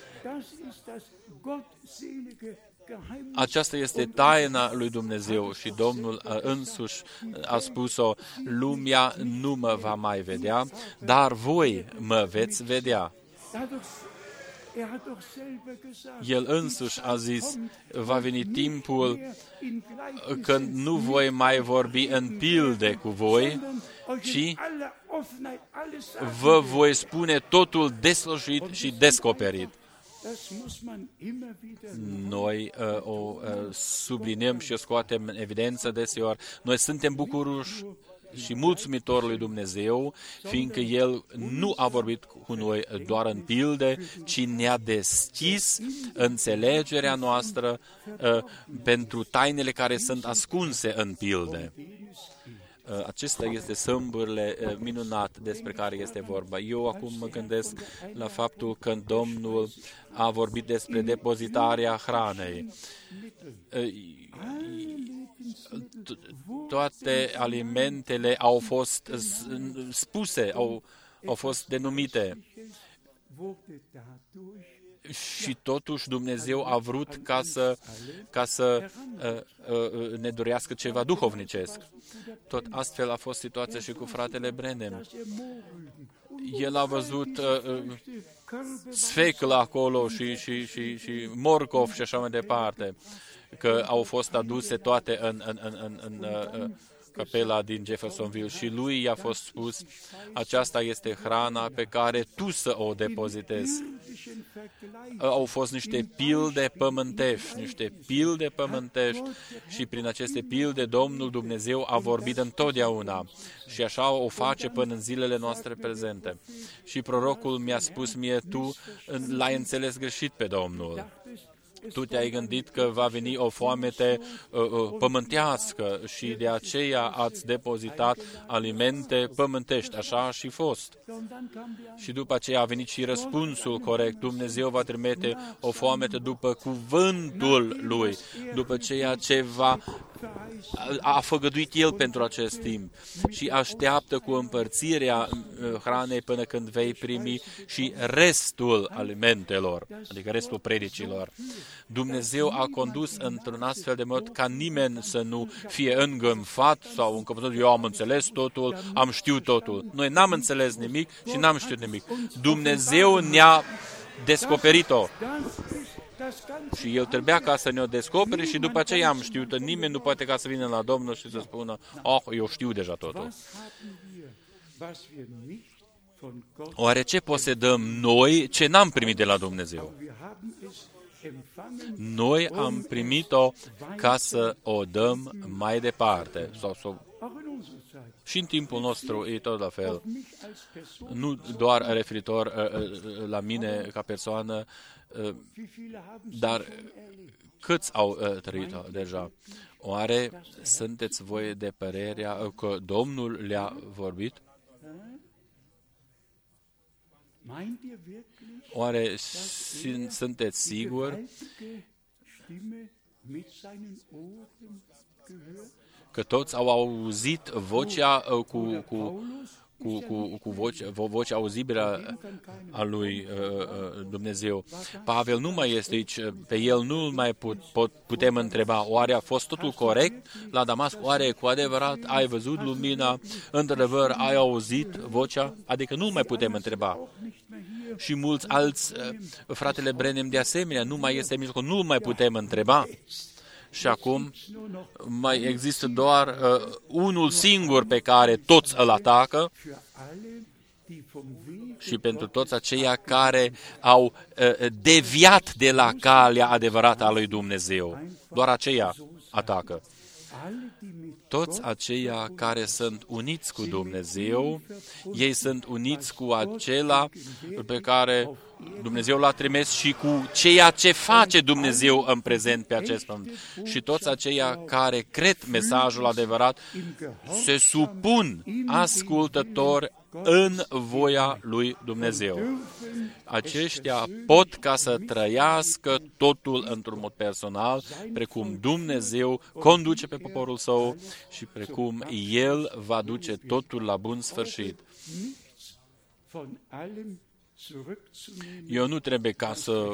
A: Aceasta este taina lui Dumnezeu și Domnul însuși a spus-o, lumea nu mă va mai vedea, dar voi mă veți vedea. El însuși a zis, va veni timpul când nu voi mai vorbi în pilde cu voi, ci vă voi spune totul deslușit și descoperit. Noi uh, o uh, subliniem și o scoatem în evidență deseori. Noi suntem bucuroși și mulțumitori lui Dumnezeu, fiindcă El nu a vorbit cu noi doar în pilde, ci ne-a deschis înțelegerea noastră uh, pentru tainele care sunt ascunse în pilde. Acesta este sâmburile minunat despre care este vorba. Eu acum mă gândesc la faptul că Domnul a vorbit despre depozitarea hranei. Toate alimentele au fost spuse, au, au fost denumite. Și totuși Dumnezeu a vrut ca să, ca să uh, uh, ne dorească ceva duhovnicesc. Tot astfel a fost situația și cu fratele Branham. El a văzut uh, sfeclă acolo și, și, și, și morcov și așa mai departe, că au fost aduse toate în, în, în, în, în uh, capela din Jeffersonville și lui i-a fost spus, aceasta este hrana pe care tu să o depozitezi. au fost niște pilde pământești, niște pilde pământești și prin aceste pilde Domnul Dumnezeu a vorbit întotdeauna și așa o face până în zilele noastre prezente. Și prorocul mi-a spus mie, tu l-ai înțeles greșit pe Domnul. Tu te-ai gândit că va veni o foamete uh, uh, pământească și de aceea ați depozitat alimente pământești. Așa a și fost. Și după aceea a venit și răspunsul corect. Dumnezeu va trimite o foamete după cuvântul Lui, după ceea ce va a făgăduit El pentru acest timp și așteaptă cu împărțirea hranei până când vei primi și restul alimentelor, adică restul predicilor. Dumnezeu a condus într-un astfel de mod ca nimeni să nu fie îngânfat sau încăpătat, eu am înțeles totul, am știut totul. Noi n-am înțeles nimic și n-am știut nimic. Dumnezeu ne-a descoperit-o. Și El trebuia ca să ne-o descopere și după aceea am știut. Nimeni nu poate ca să vină la Domnul și să spună, oh, eu știu deja totul. Oare ce posedăm noi ce n-am primit de la Dumnezeu? Noi am primit-o ca să o dăm mai departe. Sau să... Și în timpul nostru e tot la fel. Nu doar referitor la mine ca persoană, dar câți au trăit deja? Oare sunteți voi de părerea că Domnul le-a vorbit? Oare sunteți siguri că toți au auzit vocea cu, cu, cu, cu, cu voce, vocea auzibilă a lui uh, Dumnezeu? Pavel nu mai este aici, pe el nu mai put, pot, putem întreba, oare a fost totul corect la Damasc? Oare cu adevărat ai văzut lumina? Într-adevăr, ai auzit vocea? Adică nu mai putem întreba. Și mulți alți, fratele Branham de asemenea, nu mai este mijlocul, nu mai putem întreba. Și acum mai există doar uh, unul singur pe care toți îl atacă și pentru toți aceia care au uh, deviat de la calea adevărată a lui Dumnezeu. Doar aceia atacă. Toți aceia care sunt uniți cu Dumnezeu, ei sunt uniți cu acela pe care Dumnezeu l-a trimis și cu ceea ce face Dumnezeu în prezent pe acest pământ. Și toți aceia care cred mesajul adevărat se supun ascultători în voia lui Dumnezeu. Aceștia pot ca să trăiască totul într-un mod personal, precum Dumnezeu conduce pe poporul său și precum El va duce totul la bun sfârșit. Eu nu trebuie ca să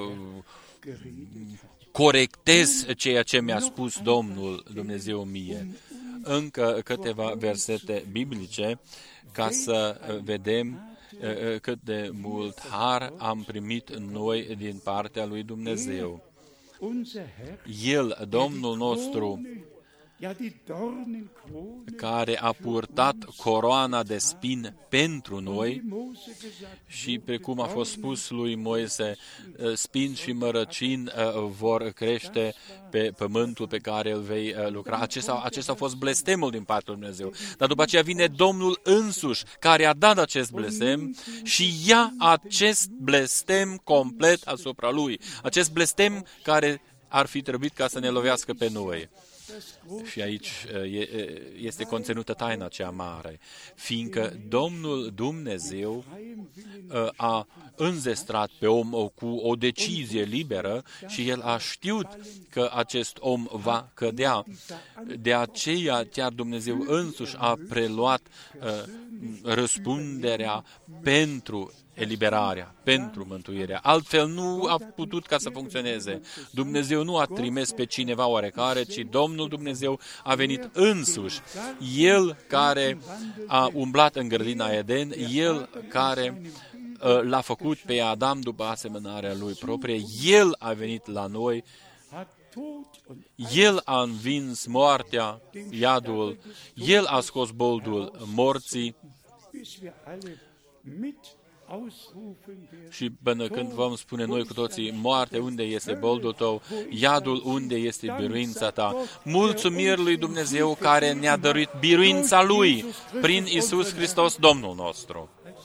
A: corectez ceea ce mi-a spus Domnul Dumnezeu mie. Încă câteva versete biblice ca să vedem cât de mult har am primit noi din partea lui Dumnezeu. El, Domnul nostru, care a purtat coroana de spin pentru noi și, precum a fost spus lui Moise, spin și mărăcini vor crește pe pământul pe care îl vei lucra. Acesta, acesta a fost blestemul din partea lui Dumnezeu. Dar după aceea vine Domnul însuși, care a dat acest blestem și ia acest blestem complet asupra lui. Acest blestem care ar fi trebuit ca să ne lovească pe noi. Și aici este conținută taina cea mare, fiindcă Domnul Dumnezeu a înzestrat pe om cu o decizie liberă și El a știut că acest om va cădea. De aceea chiar Dumnezeu însuși a preluat răspunderea pentru eliberarea, pentru mântuirea. Altfel nu a putut ca să funcționeze. Dumnezeu nu a trimis pe cineva oarecare, ci Domnul Dumnezeu a venit însuși. El care a umblat în grădina Eden, El care uh, l-a făcut pe Adam după asemănarea lui proprie, El a venit la noi, El a învins moartea, iadul, El a scos boldul morții, Și până când vom spune noi cu toții, moarte, unde este boldul tău, iadul, unde este biruința ta. Mulțumiri lui Dumnezeu care ne-a dăruit biruința Lui prin Iisus Hristos, Domnul nostru.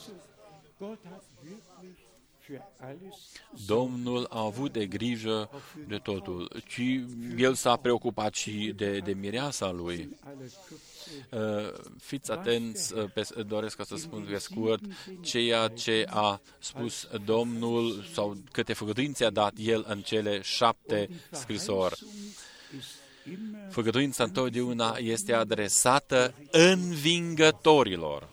A: Domnul a avut de grijă de totul și El s-a preocupat și de, de mireasa Lui. Uh, fiți atenți, uh, pe, doresc să spun pe scurt, ceea ce a spus Domnul sau câte făgăduințe a dat El în cele șapte scrisori. Făgăduința întotdeauna este adresată învingătorilor.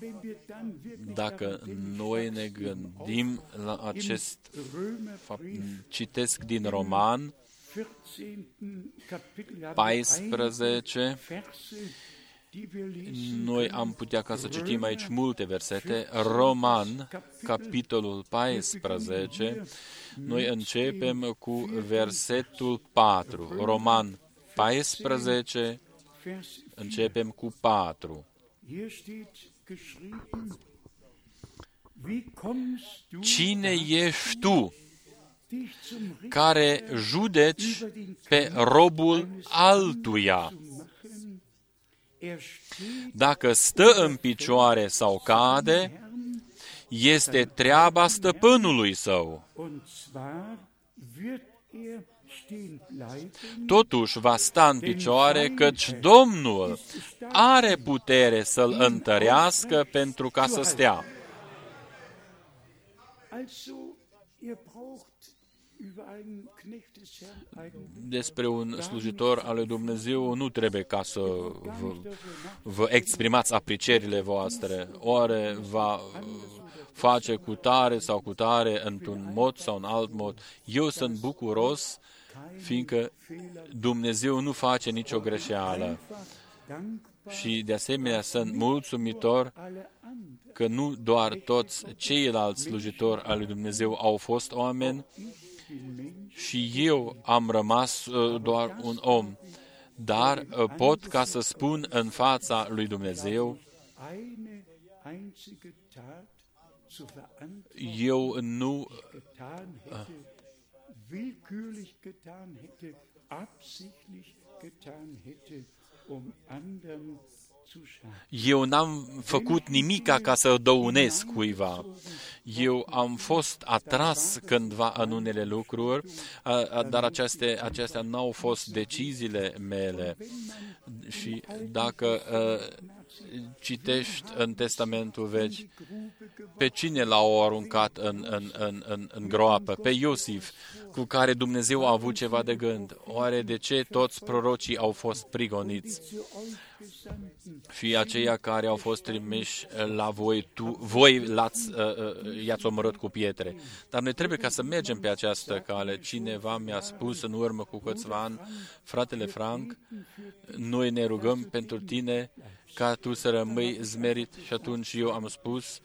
A: Dacă noi ne gândim la acest fapt, citesc din Roman paisprezece, noi am putea ca să citim aici multe versete. Roman, capitolul paisprezece, noi începem cu versetul patru. Roman paisprezece, începem cu patru. Cine ești tu care judeci pe robul altuia? Dacă stă în picioare sau cade, este treaba stăpânului său. Totuși va sta în picioare, căci Domnul are putere să-l întărească pentru ca să stea. Despre un slujitor al lui Dumnezeu nu trebuie ca să vă, vă exprimați aprecierile voastre. Oare va face cu tare sau cu tare într-un mod sau în alt mod. Eu sunt bucuros, fiindcă Dumnezeu nu face nicio greșeală. Și de asemenea sunt mulțumitor că nu doar toți ceilalți slujitori al lui Dumnezeu au fost oameni, și eu am rămas uh, doar un om, dar uh, pot ca să spun în fața lui Dumnezeu, eu nu uh, eu n-am făcut nimica ca să dăunesc cuiva. Eu am fost atras cândva în unele lucruri, dar aceste, acestea n-au fost deciziile mele. Și dacă citești în Testamentul Vechi, pe cine l-au aruncat în, în, în, în, în groapă? Pe Iosif, cu care Dumnezeu a avut ceva de gând. Oare de ce toți prorocii au fost prigoniți? Și aceia care au fost trimiși la voi, tu, voi l-ați, uh, i-ați omorât cu pietre. Dar noi trebuie ca să mergem pe această cale. Cineva mi-a spus în urmă cu câțiva ani, fratele Frank, noi ne rugăm pentru tine ca tu să rămâi zmerit. Și atunci eu am spus,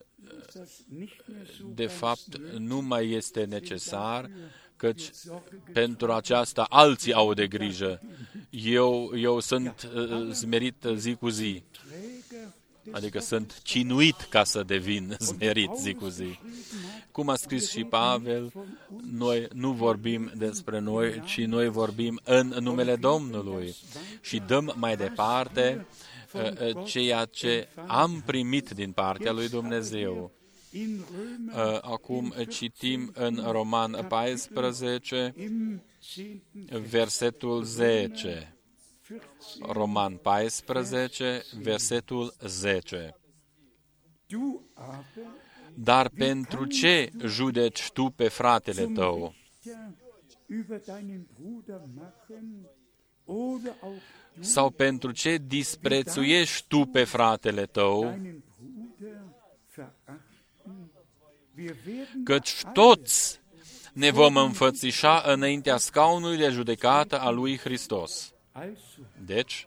A: de fapt, nu mai este necesar, căci pentru aceasta alții au de grijă. Eu, eu sunt uh, zmerit zi cu zi. Adică sunt cinuit ca să devin zmerit zi cu zi. Cum a scris și Pavel, noi nu vorbim despre noi, ci noi vorbim în numele Domnului și dăm mai departe uh, ceea ce am primit din partea lui Dumnezeu. Acum citim în Roman paisprezece, versetul zece. Roman paisprezece, versetul zece. Dar pentru ce judeci tu pe fratele tău? Sau pentru ce disprețuiești tu pe fratele tău? Căci toți ne vom înfățișa înaintea scaunului de judecată a lui Hristos. Deci,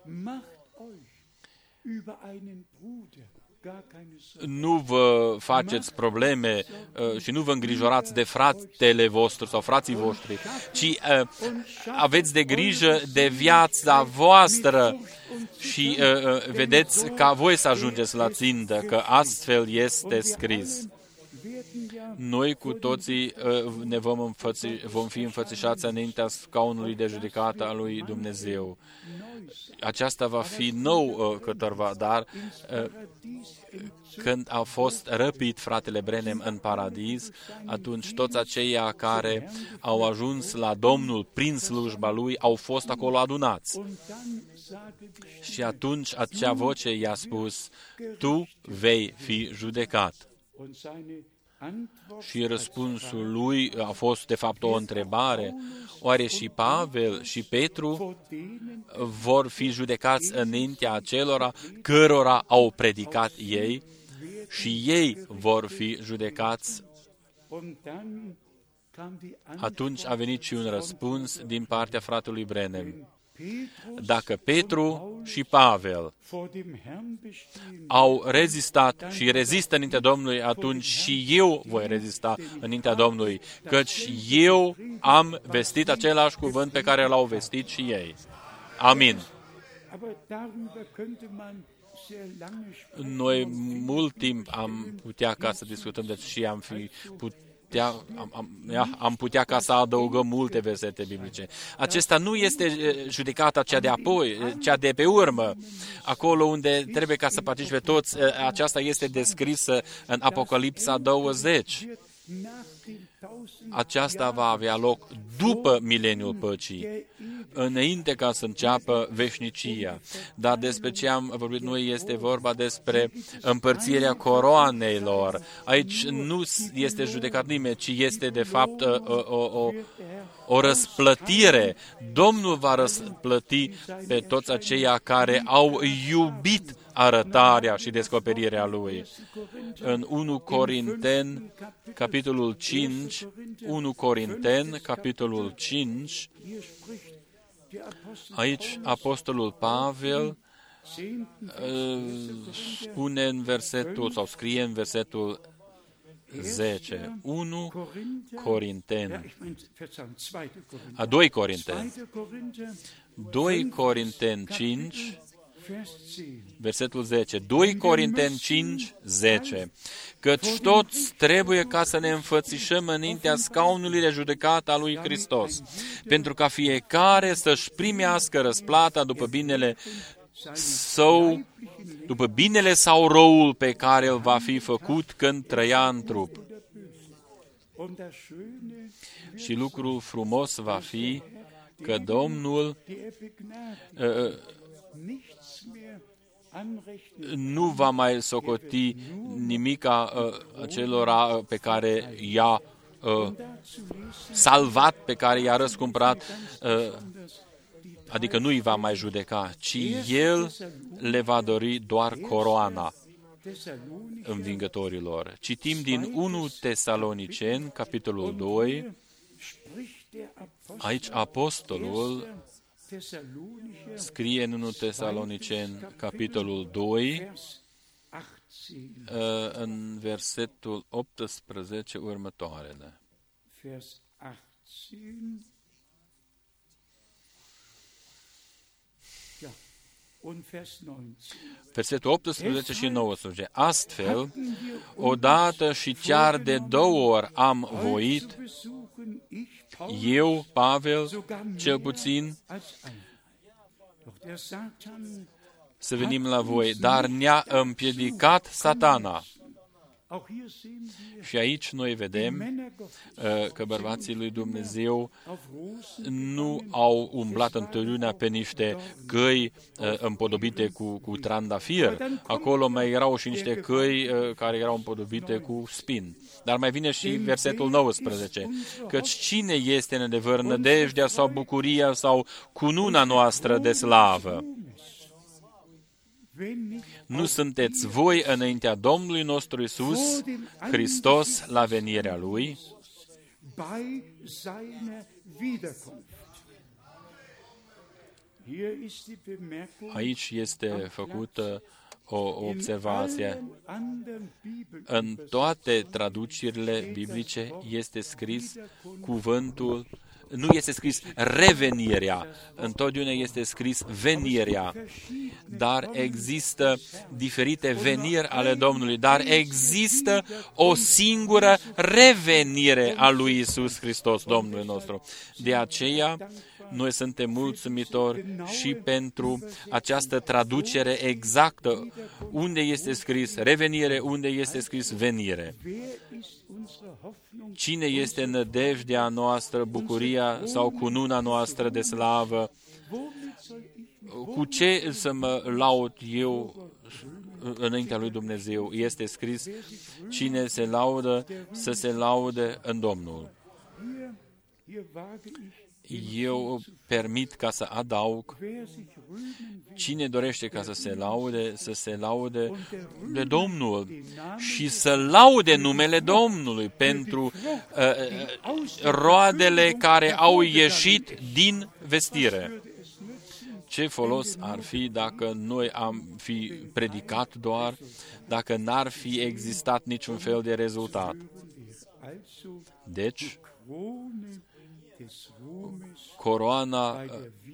A: nu vă faceți probleme uh, și nu vă îngrijorați de fratele vostru sau frații voștri, ci uh, aveți de grijă de viața voastră și uh, uh, vedeți ca voi să ajungeți la țintă, că astfel este scris. Noi cu toții ne vom, înfăți, vom fi înfățișați înaintea scaunului de judecată al lui Dumnezeu. Aceasta va fi nou câtorva, dar când a fost răpit fratele Branham în paradis, atunci toți aceia care au ajuns la Domnul prin slujba lui au fost acolo adunați. Și atunci acea voce i-a spus, tu vei fi judecat. Și răspunsul lui a fost de fapt o întrebare. Oare și Pavel și Petru vor fi judecați înaintea acelora cărora au predicat ei și ei vor fi judecați? Atunci a venit și un răspuns din partea fratelui Branham. Dacă Petru și Pavel au rezistat și rezistă înaintea Domnului, atunci și eu voi rezista înaintea Domnului, căci eu am vestit același cuvânt pe care l-au vestit și ei. Amin. Noi mult timp am putea ca să discutăm de și am fi putea Am, am, am putea ca să adăugăm multe versete biblice. Acesta nu este judecata cea de apoi, cea de pe urmă, acolo unde trebuie ca să participe toți. Aceasta este descrisă în Apocalipsa douăzeci. Aceasta va avea loc după mileniul păcii, înainte ca să înceapă veșnicia. Dar despre ce am vorbit noi este vorba despre împărțirea coroanelor. Aici nu este judecat nimeni, ci este de fapt o, o, o, o răsplătire. Domnul va răsplăti pe toți aceia care au iubit arătarea și descoperirea Lui. În unu Corinteni, capitolul cinci, unu Corinteni, capitolul cinci, aici Apostolul Pavel spune în versetul, sau scrie în versetul zece, unu Corinteni, a doi Corinteni, doi Corinteni cinci, versetul zece, doi Corinteni cinci, zece, căci toți trebuie ca să ne înfățișăm înaintea scaunului de judecată a lui Hristos, pentru ca fiecare să-și primească răsplata după binele său, după binele sau răul pe care îl va fi făcut când trăia în trup. Și lucrul frumos va fi că Domnul uh, nu va mai socoti nimica uh, acelora pe care i-a uh, salvat, pe care i-a răscumpărat, uh, adică nu îi va mai judeca, ci El le va dori doar coroana învingătorilor. Citim din unu Tesaloniceni, capitolul doi, aici apostolul scrie în unu Tesaloniceni, capitolul doi, în versetul optsprezece următoarele. Versetul optsprezece și nouăsprezece. Astfel, odată și chiar de două ori am voit, eu, Pavel, cel puțin, să venim la voi, dar ne-a împiedicat Satana. Și aici noi vedem uh, că bărbații lui Dumnezeu nu au umblat întotdeauna pe niște căi uh, împodobite cu, cu trandafir. Acolo mai erau și niște căi uh, care erau împodobite cu spin. Dar mai vine și versetul nouăsprezece. Căci cine este în adevăr nădejdea sau bucuria sau cununa noastră de slavă? Nu sunteți voi înaintea Domnului nostru Iisus Hristos la venirea Lui? Aici este făcută o observație. În toate traducerile biblice este scris cuvântul nu este scris revenirea, întotdeauna este scris venirea, dar există diferite veniri ale Domnului, dar există o singură revenire a lui Iisus Hristos, Domnul nostru. De aceea, noi suntem mulțumitori și pentru această traducere exactă, unde este scris revenire, unde este scris venire. Cine este nădejdea noastră, bucuria sau cununa noastră de slavă? Cu ce să mă laud eu înaintea lui Dumnezeu? Este scris, cine se laudă, să se laude în Domnul. Eu permit ca să adaug, cine dorește ca să se laude, să se laude de Domnul și să laude numele Domnului pentru uh, roadele care au ieșit din vestire. Ce folos ar fi dacă noi am fi predicat doar, dacă n-ar fi existat niciun fel de rezultat? Deci, coroana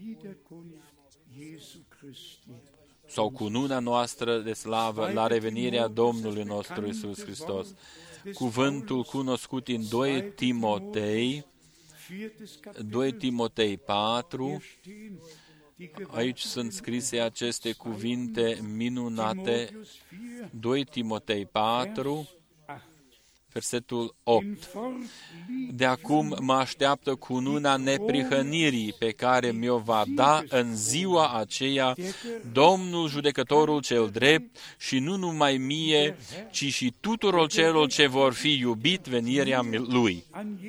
A: sau cununa noastră de slavă la revenirea Domnului nostru Iisus Hristos. Cuvântul cunoscut în doi Timotei, doi Timotei patru, aici sunt scrise aceste cuvinte minunate, doi Timotei patru, versetul opt. De acum mă așteaptă cununa neprihănirii pe care mi-o va da în ziua aceea Domnul judecătorul cel drept și nu numai mie, ci și tuturor celor ce vor fi iubit venirea Lui.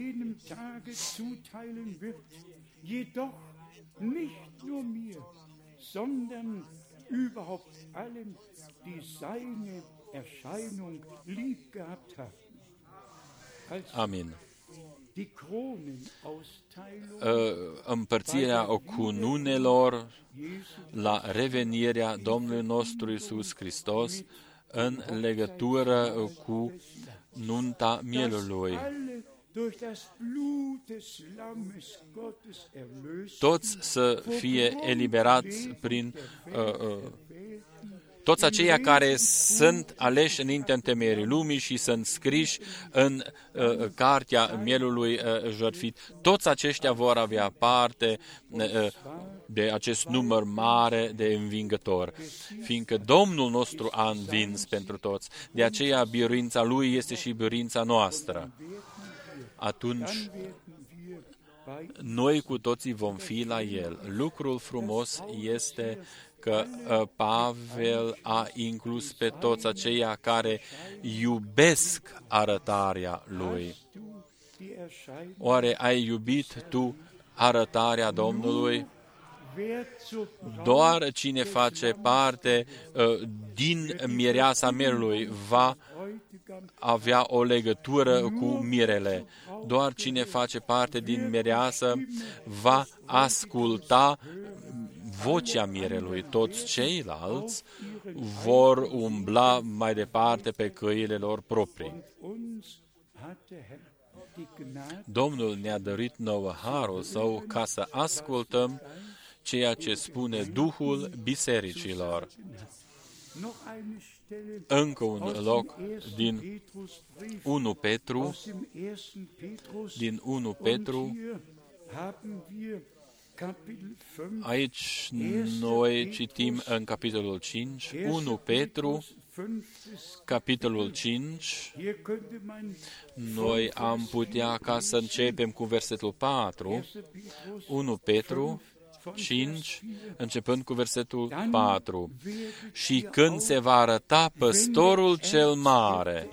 A: Amin. Împărțirea cununelor la revenirea Domnului nostru Iisus Hristos în legătură cu nunta mielului. Toți să fie eliberați prin uh, uh, toți aceia care sunt aleși înaintea întemeierii lumii și sunt scriși în uh, cartea mielului uh, jertfit, toți aceștia vor avea parte uh, de acest număr mare de învingători, fiindcă Domnul nostru a învins pentru toți. De aceea biruința Lui este și biruința noastră. Atunci noi cu toții vom fi la El. Lucrul frumos este că Pavel a inclus pe toți aceia care iubesc arătarea Lui. Oare ai iubit tu arătarea Domnului? Doar cine face parte uh, din mireasa mielului va avea o legătură cu mirele. Doar cine face parte din mireasă va asculta vocea mirelui. Toți ceilalți vor umbla mai departe pe căile lor proprii. Domnul ne-a dăruit nouă harul Său ca să ascultăm ceea ce spune Duhul bisericilor. Încă un loc din unu Petru, din unu Petru, aici noi citim în capitolul cinci, unu Petru, capitolul cinci, noi am putea ca să începem cu versetul patru, unu Petru, cinci, începând cu versetul patru. Și când se va arăta păstorul cel mare,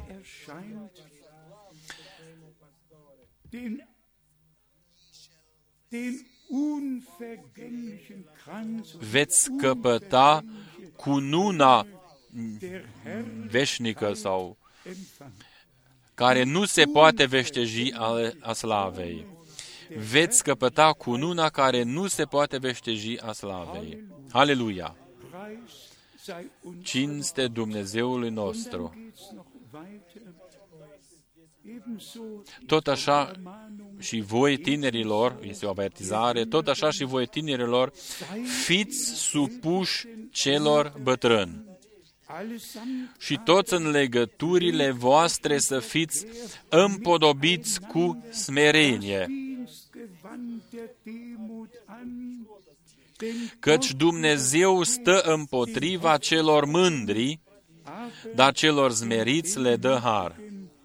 A: veți căpăta cununa veșnică sau care nu se poate veșteji a slavei. Veți căpăta cununa care nu se poate veșteji a slavei. Aleluia! Cinste Dumnezeului nostru. Tot așa și voi tinerilor, este o avertizare, tot așa și voi tinerilor, fiți supuși celor bătrâni. Și toți în legăturile voastre să fiți împodobiți cu smerenie. Căci Dumnezeu stă împotriva celor mândri, dar celor smeriți le dă har.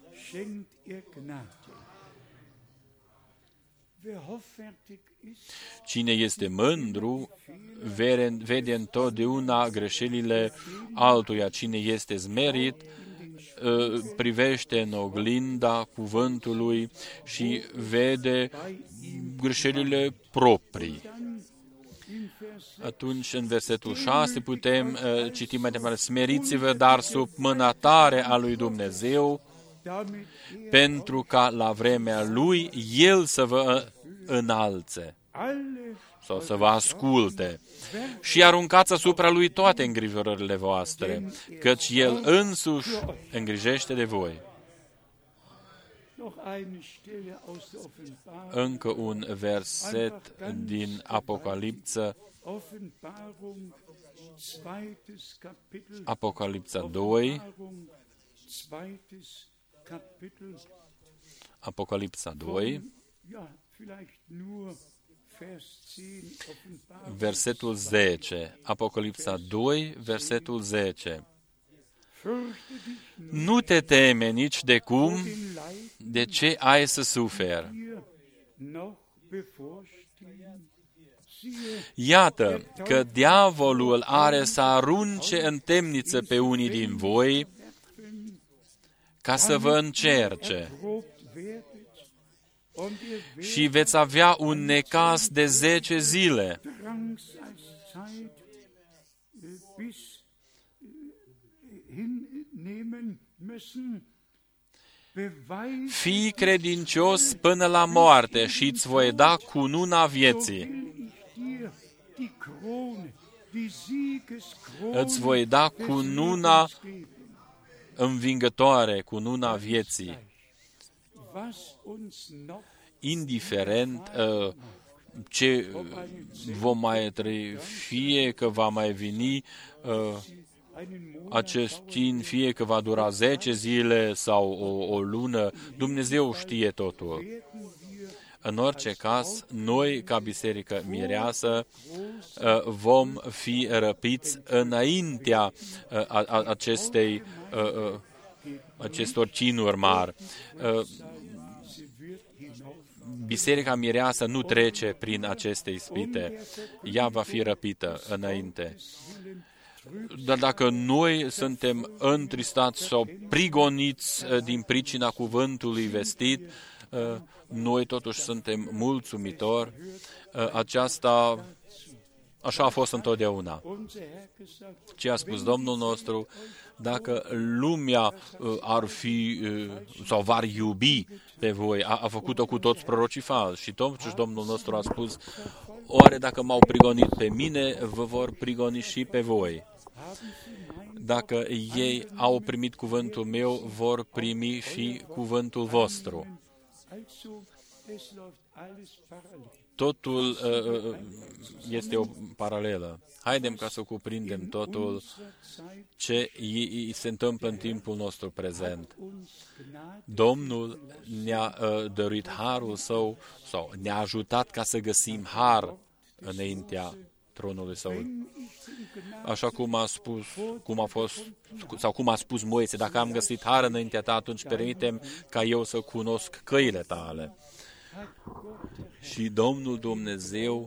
A: Cine este mândru, vede întotdeauna greșelile altuia. Cine este smerit, privește în oglinda cuvântului și vede greșelile proprii. Atunci, în versetul șase, putem uh, citi mai departe: smeriți-vă, dar sub mâna tare a lui Dumnezeu, pentru ca la vremea Lui El să vă înalțe sau să vă asculte. Și aruncați asupra Lui toate îngrijorările voastre, căci El însuși îngrijește de voi. Încă un verset din Apocalipsa, Apocalipsa doi, Apocalipsa doi, versetul zece, Apocalipsa doi, versetul zece. Nu te teme nici de cum, de ce ai să suferi. Iată că diavolul are să arunce în temniță pe unii din voi ca să vă încerce. Și veți avea un necaz de zece zile. Fii credincios până la moarte și îți voi da cununa vieții. Îți voi da cununa învingătoare, cununa vieții. Indiferent uh, ce vom mai trăi, fie că va mai veni uh, acest timp, fie că va dura zece zile sau o, o lună, Dumnezeu știe totul. În orice caz, noi, ca Biserică Mireasă, vom fi răpiți înaintea acestei, acestor cinuri mari. Biserica Mireasă nu trece prin aceste ispite. Ea va fi răpită înainte. Dar dacă noi suntem întristați sau prigoniți din pricina cuvântului vestit, noi totuși suntem mulțumitori. Aceasta, așa a fost întotdeauna. Ce a spus Domnul nostru: dacă lumea ar fi sau v-ar iubi pe voi, a, a făcut-o cu toți prorocii falsi. Și totuși Domnul nostru a spus: oare dacă m-au prigonit pe mine, vă vor prigoni și pe voi. Dacă ei au primit cuvântul meu, vor primi și cuvântul vostru. Totul uh, este o paralelă. Haidem ca să cuprindem totul ce se întâmplă în timpul nostru prezent. Domnul ne-a uh, dăruit harul său sau ne-a ajutat ca să găsim har înaintea tronului său. Așa cum a spus, cum a fost, sau cum a spus Moise: dacă am găsit har înaintea ta, atunci permitem ca eu să cunosc căile tale. Și Domnul Dumnezeu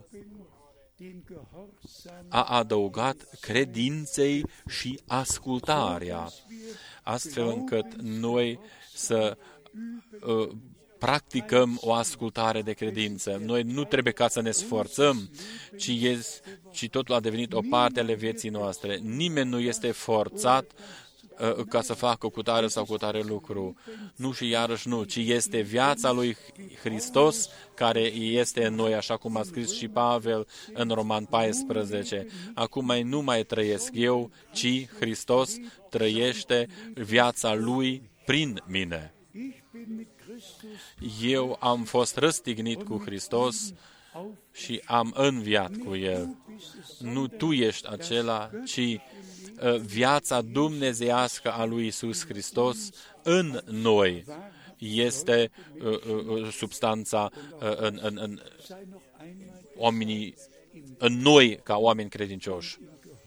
A: a adăugat credinței și ascultarea, astfel încât noi să uh, practicăm o ascultare de credință. Noi nu trebuie ca să ne sforțăm, ci, este, ci totul a devenit o parte ale vieții noastre. Nimeni nu este forțat uh, ca să facă cu tare sau cu tare lucru. Nu și iarăși nu, ci este viața lui Hristos care este în noi, așa cum a scris și Pavel în Roman paisprezece. Acum mai nu mai trăiesc eu, ci Hristos trăiește viața lui prin mine. Eu am fost răstignit cu Hristos și am înviat cu El. Nu tu ești acela, ci viața dumnezeiască a lui Iisus Hristos în noi este uh, uh, substanța uh, în, în, în oamenii, în noi ca oameni credincioși.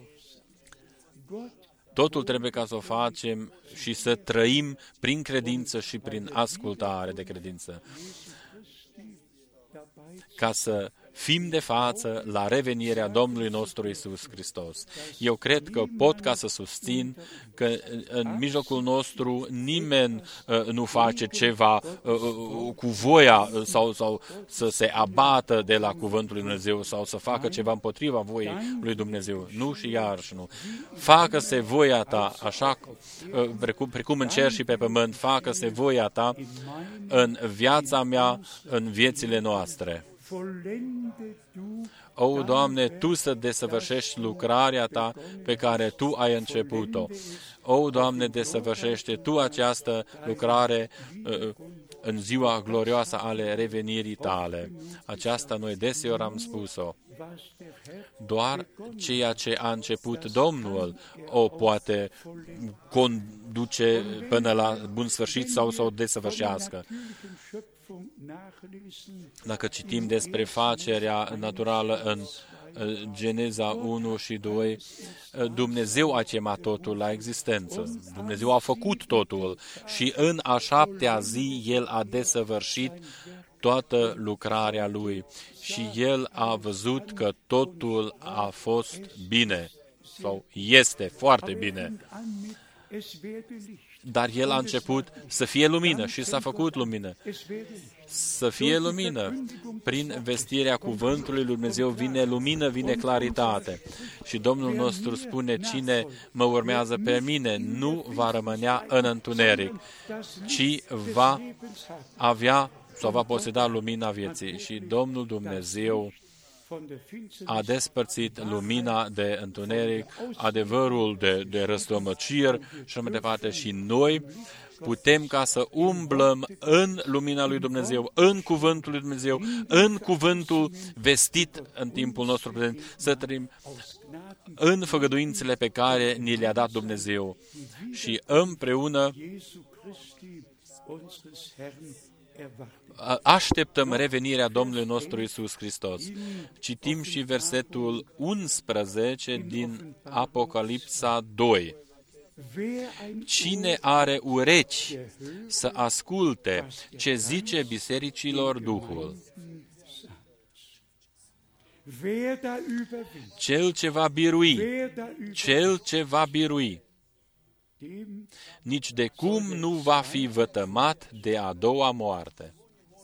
A: Totul trebuie ca să o facem și să trăim prin credință și prin ascultare de credință, ca să fim de față la revenirea Domnului nostru Iisus Hristos. Eu cred că pot ca să susțin că în mijlocul nostru nimeni uh, nu face ceva uh, uh, cu voia sau, sau să se abată de la cuvântul lui Dumnezeu sau să facă ceva împotriva voii lui Dumnezeu. Nu și iarăși nu. Facă-se voia ta, așa uh, precum, precum în cer și pe pământ, facă-se voia ta în viața mea, în viețile noastre. O, Doamne, Tu să desăvârșești lucrarea Ta pe care Tu ai început-o. O, Doamne, desăvârșește Tu această lucrare uh, în ziua glorioasă ale revenirii Tale. Aceasta noi deseori am spus-o. Doar ceea ce a început Domnul o poate conduce până la bun sfârșit sau să o desăvârșească. Dacă citim despre facerea naturală în Geneza unu și doi, Dumnezeu a chemat totul la existență. Dumnezeu a făcut totul și în a șaptea zi El a desăvârșit toată lucrarea Lui și El a văzut că totul a fost bine sau este foarte bine. Dar El a început să fie lumină și s-a făcut lumină. Să fie lumină. Prin vestirea cuvântului lui Dumnezeu vine lumină, vine claritate. Și Domnul nostru spune, cine mă urmează pe mine nu va rămânea în întuneric, ci va avea sau va poseda lumina vieții. Și Domnul Dumnezeu a despărțit lumina de întuneric, adevărul de, de răstămăciri și mai departe. Și noi putem ca să umblăm în lumina lui Dumnezeu, în cuvântul lui Dumnezeu, în cuvântul vestit în timpul nostru prezent, să trăim în făgăduințele pe care ni le-a dat Dumnezeu. Și împreună așteptăm revenirea Domnului nostru Iisus Hristos. Citim și versetul unsprezece din Apocalipsa doi. Cine are urechi să asculte ce zice bisericilor Duhul? Cel ce va birui, cel ce va birui, nici de cum nu va fi vătămat de a doua moarte.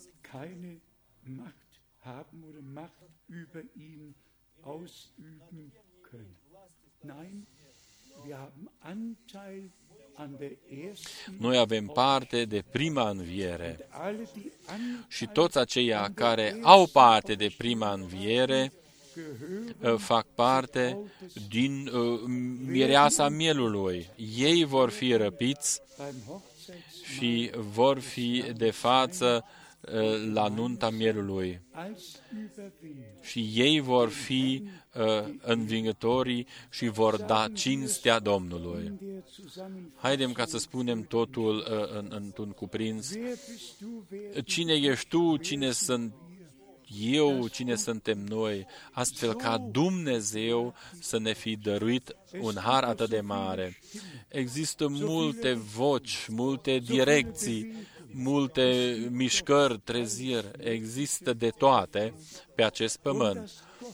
A: Noi avem parte de prima înviere și toți aceia care au parte de prima înviere fac parte din uh, mireasa mielului. Ei vor fi răpiți și vor fi de față uh, la nunta mielului. Și ei vor fi uh, învingătorii și vor da cinstea Domnului. Haidem ca să spunem totul uh, în, într-un cuprins. Cine ești tu? Cine sunt eu, cine suntem noi, astfel ca Dumnezeu să ne fi dăruit un har atât de mare. Există multe voci, multe direcții, multe mișcări, treziri, există de toate pe acest pământ.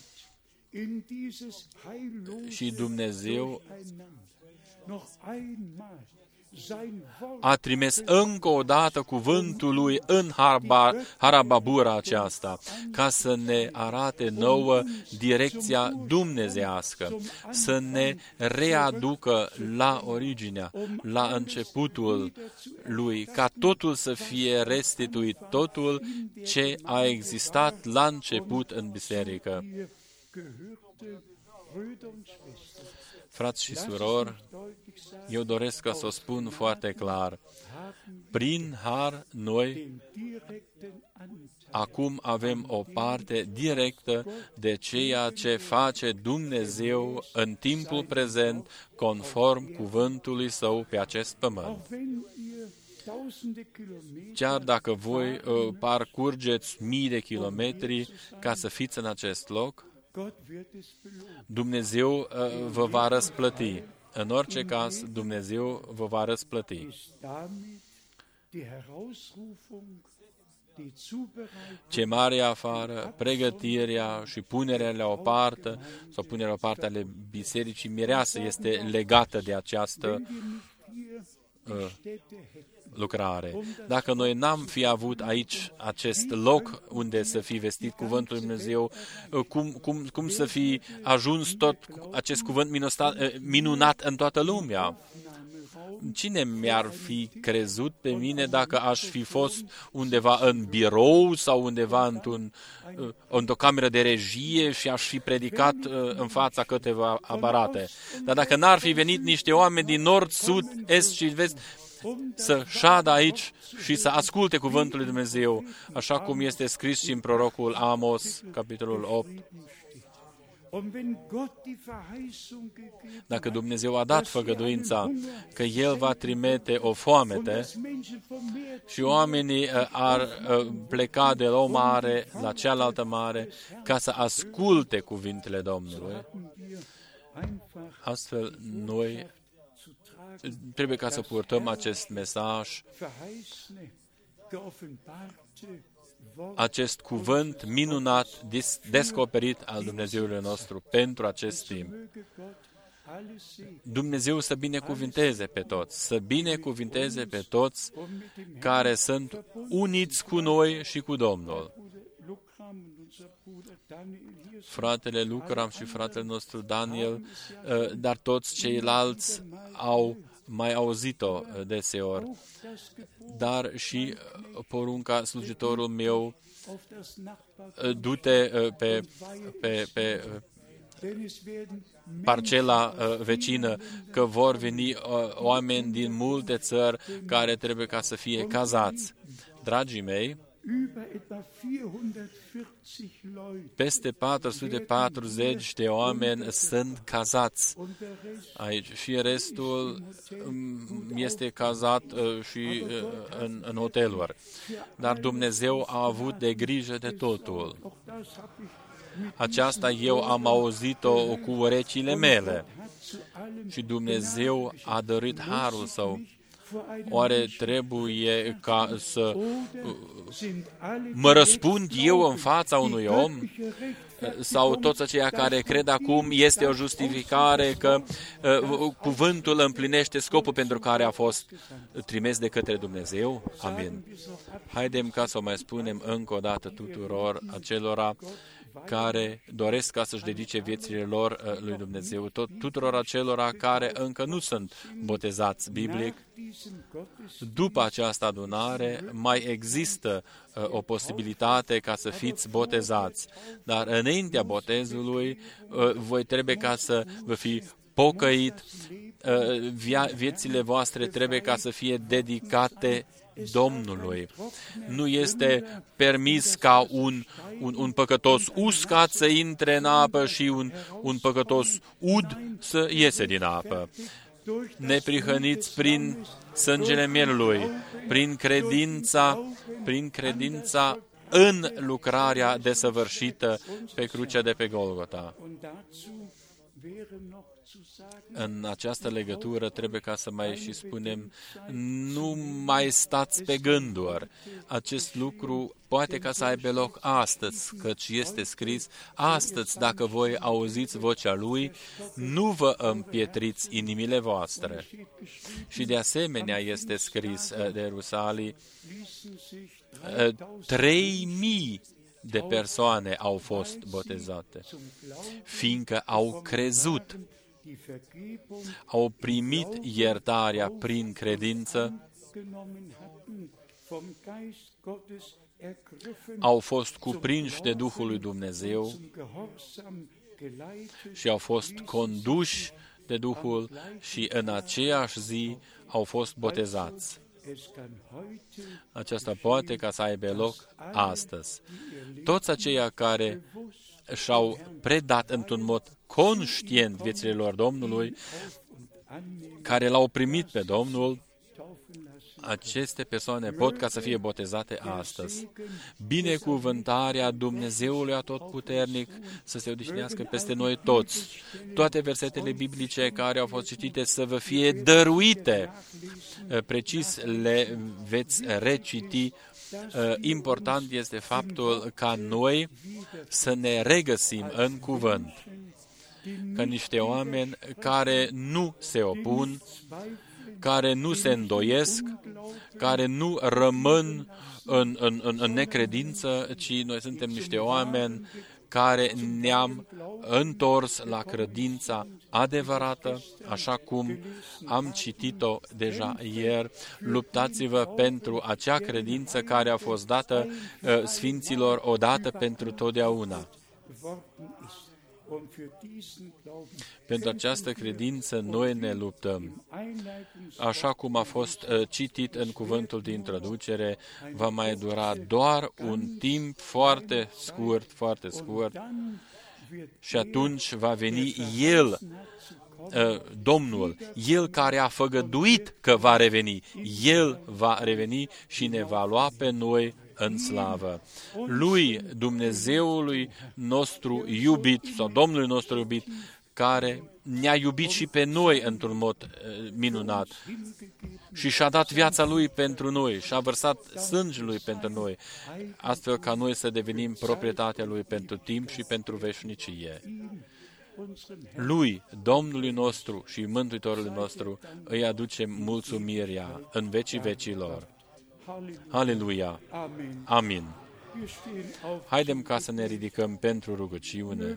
A: Și Dumnezeu a trimis încă o dată cuvântul Lui în harababura aceasta, ca să ne arate nouă direcția dumnezeiască, să ne readucă la originea, la începutul Lui, ca totul să fie restituit, totul ce a existat la început în biserică. Frați și surori, eu doresc ca să o spun foarte clar. Prin har, noi acum avem o parte directă de ceea ce face Dumnezeu în timpul prezent, conform cuvântului Său pe acest pământ. Chiar dacă voi uh, parcurgeți mii de kilometri ca să fiți în acest loc, Dumnezeu uh, vă va răsplăti. În orice caz, Dumnezeu vă va răsplăti. Chemarea afară, pregătirea și punerea la o parte, sau punerea la o parte ale bisericii mireasă este legată de această uh, lucrare. Dacă noi n-am fi avut aici acest loc unde să fi vestit cuvântul lui Dumnezeu, cum, cum, cum să fi ajuns tot acest cuvânt minunat în toată lumea? Cine mi-ar fi crezut pe mine dacă aș fi fost undeva în birou sau undeva într-un, într-o cameră de regie și aș fi predicat în fața câteva aparate? Dar dacă n-ar fi venit niște oameni din nord, sud, est și vest, să șadă aici și să asculte cuvântul lui Dumnezeu, așa cum este scris și în prorocul Amos, capitolul opt. Dacă Dumnezeu a dat făgăduința că El va trimite o foamete și oamenii ar pleca de la o mare la cealaltă mare ca să asculte cuvintele Domnului, astfel noi trebuie ca să purtăm acest mesaj, acest cuvânt minunat, descoperit al Dumnezeului nostru pentru acest timp. Dumnezeu să binecuvinteze pe toți, să binecuvinteze pe toți care sunt uniți cu noi și cu Domnul. Fratele Lucram și fratele nostru Daniel, dar toți ceilalți au mai auzit-o deseori, dar și porunca slujitorul meu, du-te pe, pe, pe parcela vecină, că vor veni oameni din multe țări care trebuie ca să fie cazați. Dragii mei, peste patru sute patruzeci de oameni sunt cazați aici și restul este cazat și în, în hoteluri. Dar Dumnezeu a avut de grijă de totul. Aceasta eu am auzit-o cu urechile mele și Dumnezeu a dăruit harul Său. Oare trebuie ca să mă răspund eu în fața unui om? Sau toți aceia care cred acum este o justificare că uh, cuvântul împlinește scopul pentru care a fost trimis de către Dumnezeu? Amin. Haidem ca să o mai spunem încă o dată tuturor acelora care doresc ca să-și dedice viețile lor uh, lui Dumnezeu, tot, tuturor acelora care încă nu sunt botezați biblic. După această adunare mai există uh, o posibilitate ca să fiți botezați, dar înaintea botezului uh, voi trebuie ca să vă fi pocăit, uh, via, viețile voastre trebuie ca să fie dedicate Domnului. Nu este permis ca un, un, un păcătos uscat să intre în apă și un, un păcătos ud să iese din apă. Neprihăniți prin sângele mielului, prin credința, prin credința în lucrarea desăvârșită pe crucea de pe Golgota. În această legătură trebuie ca să mai și spunem, nu mai stați pe gânduri. Acest lucru poate ca să aibă loc astăzi, căci este scris, astăzi, dacă voi auziți vocea Lui, nu vă împietriți inimile voastre. Și de asemenea este scris de Ierusalim, trei mii de persoane au fost botezate, fiindcă au crezut, au primit iertarea prin credință, au fost cuprinși de Duhul lui Dumnezeu și au fost conduși de Duhul și în aceeași zi au fost botezați. Aceasta poate ca să aibă loc astăzi. Toți aceia care și-au predat într-un mod conștient viețile lor Domnului, care l-au primit pe Domnul, aceste persoane pot ca să fie botezate astăzi. Binecuvântarea Dumnezeului Atotputernic să se odihnească peste noi toți. Toate versetele biblice care au fost citite să vă fie dăruite. Precis le veți reciti. Important este faptul ca noi să ne regăsim în cuvânt, ca niște oameni care nu se opun, care nu se îndoiesc, care nu rămân în, în, în, în necredință, ci noi suntem niște oameni care ne-am întors la credința adevărată, așa cum am citit-o deja ieri. Luptați-vă pentru acea credință care a fost dată uh, Sfinților odată pentru totdeauna. Pentru această credință noi ne luptăm. Așa cum a fost uh, citit în cuvântul de introducere, va mai dura doar un timp foarte scurt, foarte scurt, și atunci va veni El, uh, Domnul, El care a făgăduit că va reveni. El va reveni și ne va lua pe noi în slavă. Lui, Dumnezeului nostru iubit, sau Domnului nostru iubit, care ne-a iubit și pe noi într-un mod uh, minunat și și-a dat viața Lui pentru noi, și-a vărsat sângele Lui pentru noi, astfel ca noi să devenim proprietatea Lui pentru timp și pentru veșnicie. Lui, Domnului nostru și Mântuitorului nostru, îi aducem mulțumirea în vecii vecilor. Aleluia! Amin! Haidem ca să ne ridicăm pentru rugăciune.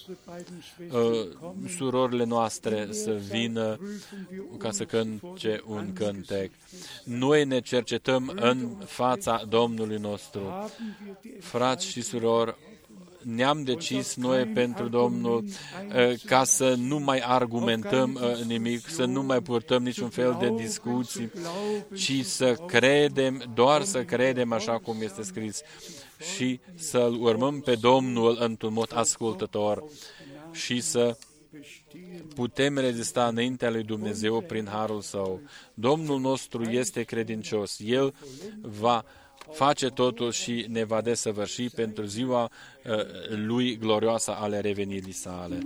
A: Surorile noastre să vină ca să cânte un cântec. Noi ne cercetăm în fața Domnului nostru. Frați și surori, ne-am decis noi pentru Domnul ca să nu mai argumentăm nimic, să nu mai purtăm niciun fel de discuții, ci să credem, doar să credem așa cum este scris și să-L urmăm pe Domnul într-un mod ascultător și să putem rezista înaintea lui Dumnezeu prin harul Său. Domnul nostru este credincios. El va face totul și ne va desăvârși pentru ziua uh, Lui glorioasă ale revenirii Sale.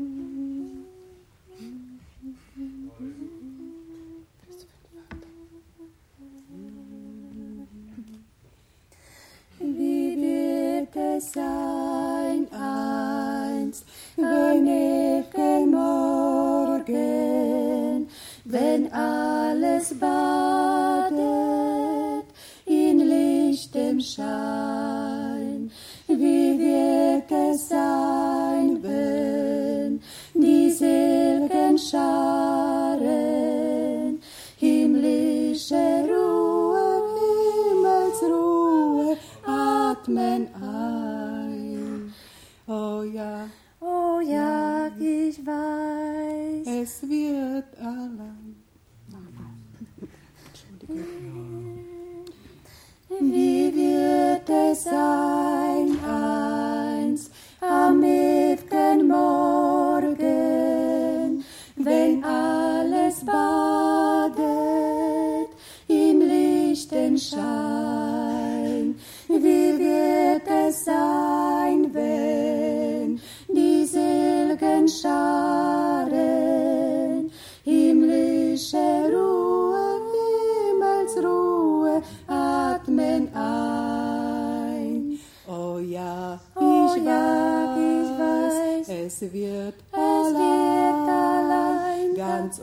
D: Wie wird es sein einst, wenn ewigen Morgen, wenn alles badet in lichtem Schein? Wie wird es sein, wenn die seligen Scharen himmlische Ruhe, Himmelsruhe atmen ein? Oh ja, oh ja, ich weiß, es wird allein. Wie wird es sein einst am ewigen Morgen, wenn alles badet im lichten Schein? Wie wird es sein, wenn die seligen Scharen himmlische Ruhe, Himmelsruhe atmen ein? Oh ja, oh ich, ja weiß, ich weiß, es wird, es allein, wird allein ganz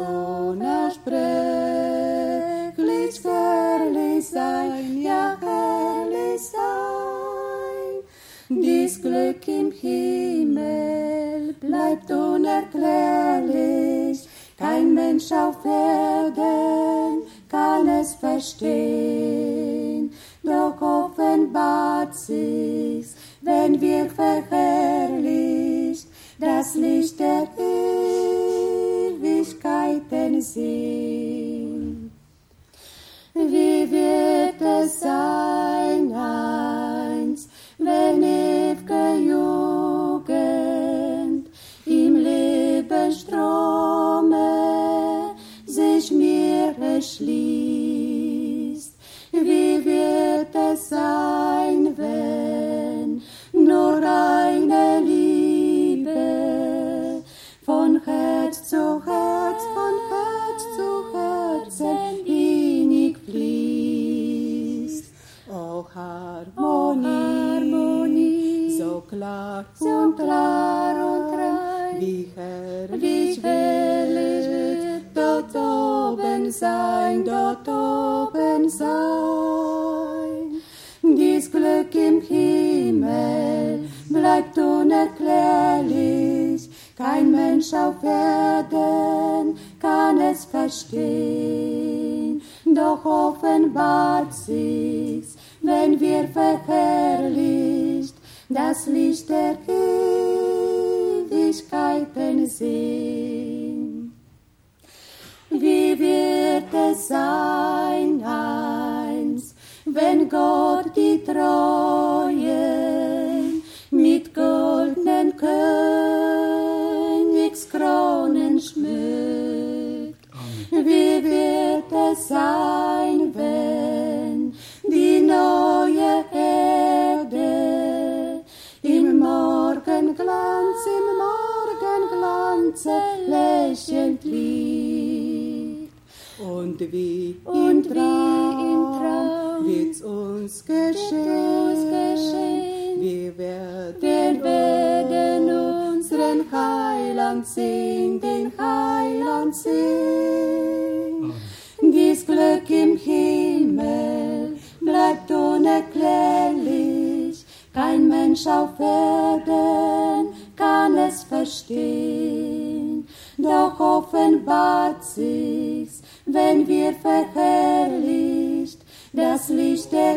D: unersprechlich herrlich sein, ja herrlich sein. Dies Glück im Himmel bleibt unerklärlich, kein Mensch auf Erden kann es verstehen, doch offenbart sich's, wenn wir verherrlicht das Licht der Ewigkeit es sein eins, wenn ew'ge Jugend im Lebensstrome sich mir erschließt. Wie wird es sein, wenn nur eine Liebe von Herz zu Herz, von Herz zu Herzen innig fließt? O Harmonie, Harmonie, so klar, so klar und rein, wie herrlich, wie herrlich wird dort oben sein, dort oben sein. Dies Glück im Himmel bleibt unerklärlich, kein Mensch auf Erden kann es verstehen. Doch offenbart sich's, wenn wir verherrlicht das Licht der Ewigkeiten sehen. Wie wird es sein, eins, wenn Gott die Treuen mit goldenen Königskronen schmückt? Amen. Wie wird es sein, wenn die neue Erde im Morgenglanz, im Morgenglanze lächelnd liegt? Und wie und im Traum wird's uns geschehen, geschehen. Wir werden, wir werden unseren Heiland sehen, den Heiland sehen. Dies Glück im Himmel bleibt unerklärlich, kein Mensch auf Erden kann es verstehen. Doch offenbart sich's, wenn wir verherrlicht das Licht der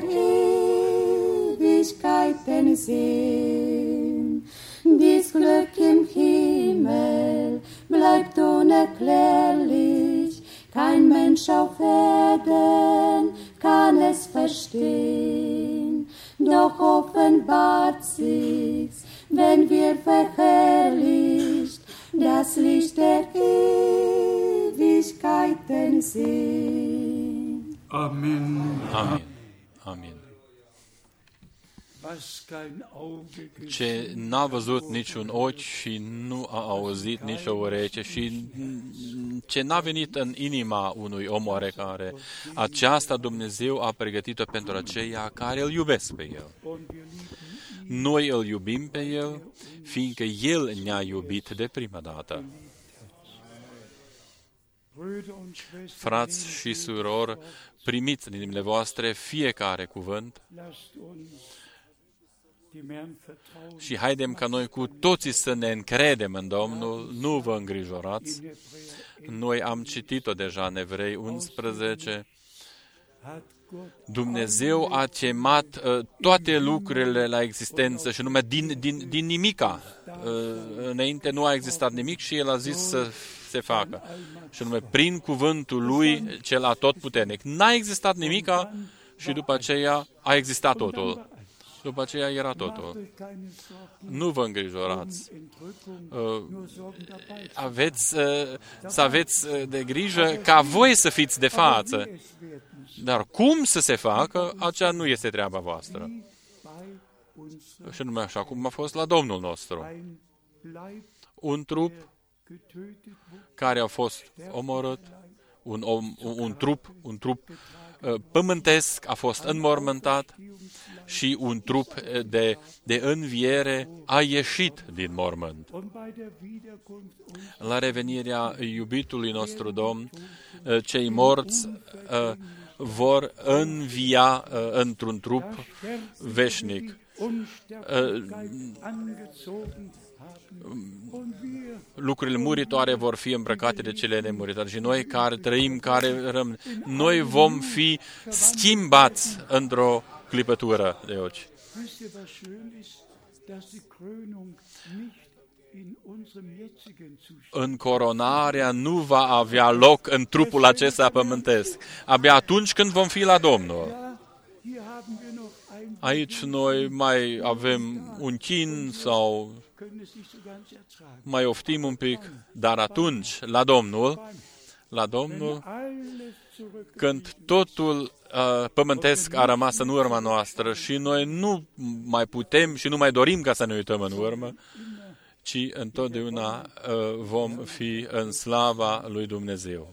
D: Ewigkeiten sehen. Dies Glück im Himmel bleibt unerklärlich, kein Mensch auf Erden kann es verstehen. Doch offenbart sich's, wenn wir verherrlicht das Licht der Ewigkeiten sehen.
B: Amen.
A: Amin. Amin. Ce n-a văzut niciun ochi și nu a auzit nici o ureche și ce n-a venit în inima unui om oarecare, aceasta Dumnezeu a pregătit-o pentru aceia care îl iubesc pe El. Noi îl iubim pe El, fiindcă El ne-a iubit de prima dată. Frați și surori, primiți din inimile voastre fiecare cuvânt și haidem ca noi cu toții să ne încredem în Domnul, nu vă îngrijorați. Noi am citit-o deja în Evrei unsprezece. Dumnezeu a chemat uh, toate lucrurile la existență și numai din, din, din nimica. Uh, înainte nu a existat nimic și El a zis să se facă. Și numai prin cuvântul Lui, Cel Atotputernic. N-a existat nimica și după aceea a existat totul. După aceea era totul. Nu vă îngrijorați. Uh, aveți, uh, să aveți de grijă ca voi să fiți de față. Dar cum să se facă, aceea nu este treaba voastră. Și numai așa cum a fost la Domnul nostru. Un trup care a fost omorât, un, om, un, un trup, un trup uh, pământesc a fost înmormântat și un trup de, de înviere a ieșit din mormânt. La revenirea iubitului nostru Domn, uh, cei morți uh, vor învia uh, într-un trup veșnic. Uh, lucrurile muritoare vor fi îmbrăcate de cele nemuritoare și noi care trăim, care rămân, noi vom fi schimbați într-o clipătură de ochi. Încoronarea nu va avea loc în trupul acesta pământesc, abia atunci când vom fi la Domnul. Aici noi mai avem un chin sau mai oftim un pic, dar atunci, la Domnul, la Domnul, când totul uh, pământesc a rămas în urma noastră și noi nu mai putem și nu mai dorim ca să ne uităm în urmă, ci întotdeauna uh, vom fi în slava lui Dumnezeu.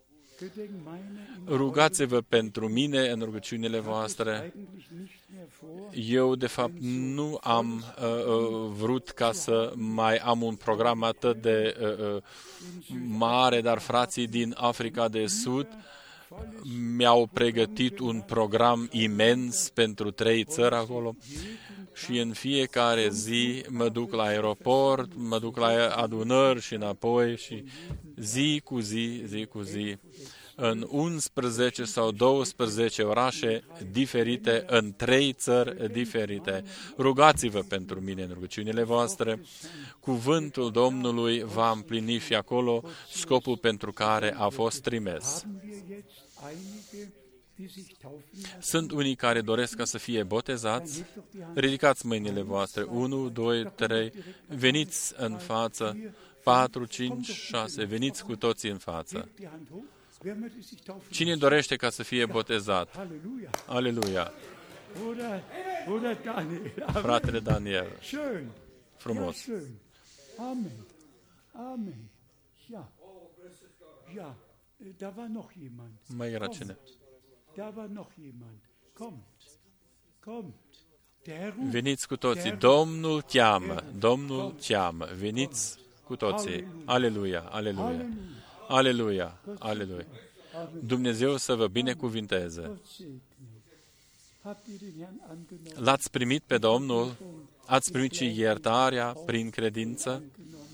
A: Rugați-vă pentru mine în rugăciunile voastre. Eu, de fapt, nu am uh, vrut ca să mai am un program atât de uh, mare, dar frații din Africa de Sud mi-au pregătit un program imens pentru trei țări acolo și în fiecare zi mă duc la aeroport, mă duc la adunări și înapoi și zi cu zi, zi cu zi, în unsprezece sau douăsprezece orașe diferite, în trei țări diferite. Rugați-vă pentru mine în rugăciunile voastre. Cuvântul Domnului va împlini și acolo scopul pentru care a fost trimis. Sunt unii care doresc ca să fie botezați. Ridicați mâinile voastre. unu, doi, trei. Veniți în față. patru, cinci, șase. Veniți cu toții în față. Cine dorește ca să fie botezat? Aleluia! Fratele Daniel. Frumos.
B: Amen. Amen. Ja. Ja. Da war noch jemand.
A: Mai era cine?
B: Da war noch jemand. Kommt. Kommt. Der Herr ruft.
A: Veniți cu toții. Domnul cheamă. Domnul cheamă. Veniți cu toții. Aleluia. Aleluia. Aleluia. Aleluia. Dumnezeu să vă binecuvinteze. L-ați primit pe Domnul? Ați primit și iertarea prin credință?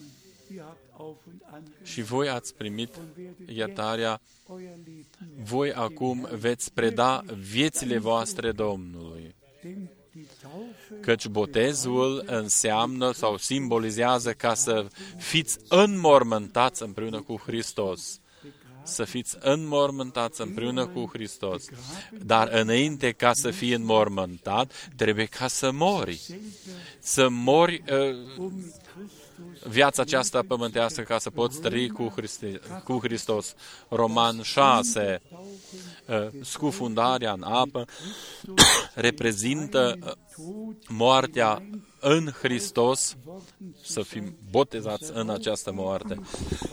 A: Și voi ați primit iertarea. Voi acum veți preda viețile voastre Domnului. Căci botezul înseamnă sau simbolizează ca să fiți înmormântați împreună cu Hristos. Să fiți înmormântați împreună cu Hristos. Dar înainte ca să fii înmormântat, trebuie ca să mori. Să mori uh, viața aceasta pământească ca să poți trăi cu, Christi, cu Hristos. Roman șase, uh, scufundarea în apă reprezintă uh, moartea în Hristos, să fim botezați în această moarte.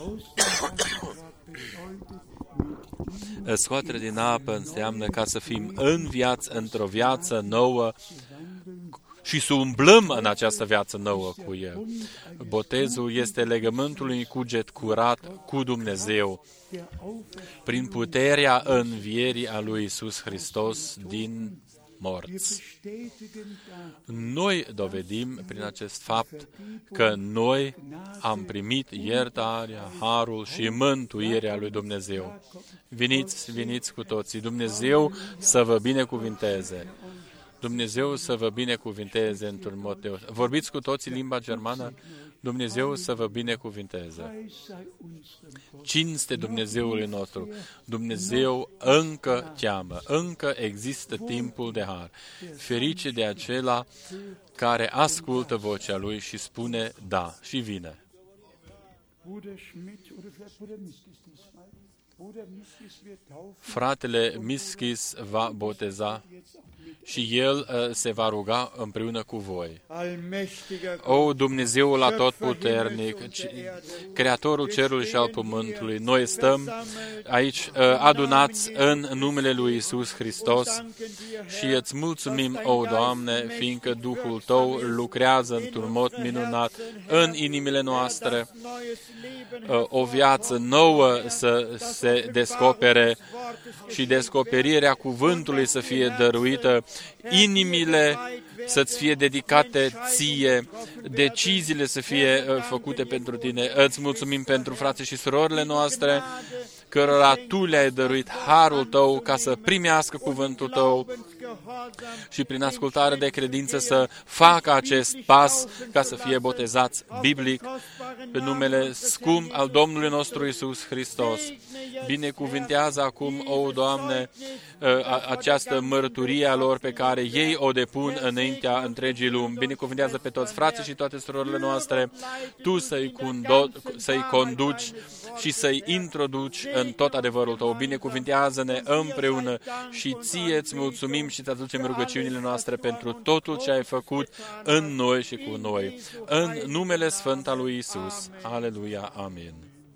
A: Scoaterea din apă înseamnă ca să fim înviați într-o viață nouă și să umblăm în această viață nouă cu El. Botezul este legământul unui cuget curat cu Dumnezeu prin puterea învierii a lui Iisus Hristos din morți. Noi dovedim prin acest fapt că noi am primit iertarea, harul și mântuirea lui Dumnezeu. Veniți, veniți cu toții. Dumnezeu să vă binecuvinteze. Dumnezeu să vă binecuvinteze într-un mod deosebit. Vorbiți cu toții limba germană? Dumnezeu să vă binecuvinteze. Cinste Dumnezeului nostru. Dumnezeu încă cheamă, încă există timpul de har. Ferice de acela care ascultă vocea Lui și spune da și vine. Fratele Miskis va boteza și el uh, se va ruga împreună cu voi. O, Dumnezeul atotputernic, Creatorul cerului și al pământului, noi stăm aici uh, adunați în numele lui Iisus Hristos și îți mulțumim, o, Doamne, fiindcă Duhul Tău lucrează într-un mod minunat în inimile noastre, uh, o viață nouă să se descopere și descoperirea cuvântului să fie dăruită, inimile să-ți fie dedicate ție, deciziile să fie făcute pentru tine. Îți mulțumim pentru frații și surorile noastre, cărora Tu le-ai dăruit harul Tău ca să primească cuvântul Tău și prin ascultare de credință să facă acest pas ca să fie botezați biblic pe numele scump al Domnului nostru Iisus Hristos. Binecuvintează acum, o Doamne, această mărturie a lor pe care ei o depun înaintea întregii lumi. Binecuvintează pe toți frații și toate surorile noastre. Tu să-i, condo- să-i conduci și să-i introduci în tot adevărul Tău. Binecuvintează-ne împreună și Ție îți mulțumim și îți aducem rugăciunile noastre pentru totul ce ai făcut în noi și cu noi. În numele Sfânt al lui Iisus. Aleluia. Amin.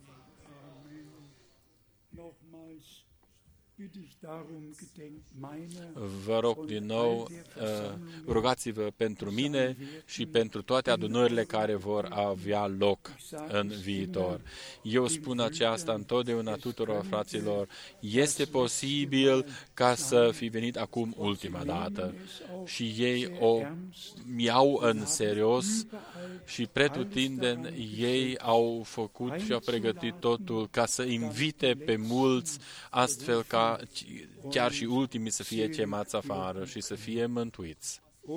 A: Vă rog din nou, rugați-vă pentru mine și pentru toate adunările care vor avea loc în viitor. Eu spun aceasta întotdeauna tuturor fraților. Este posibil ca să fi venit acum ultima dată și ei o iau în serios și pretutindeni ei au făcut și au pregătit totul ca să invite pe mulți astfel ca chiar și ultimii să fie chemați afară și să fie mântuiți.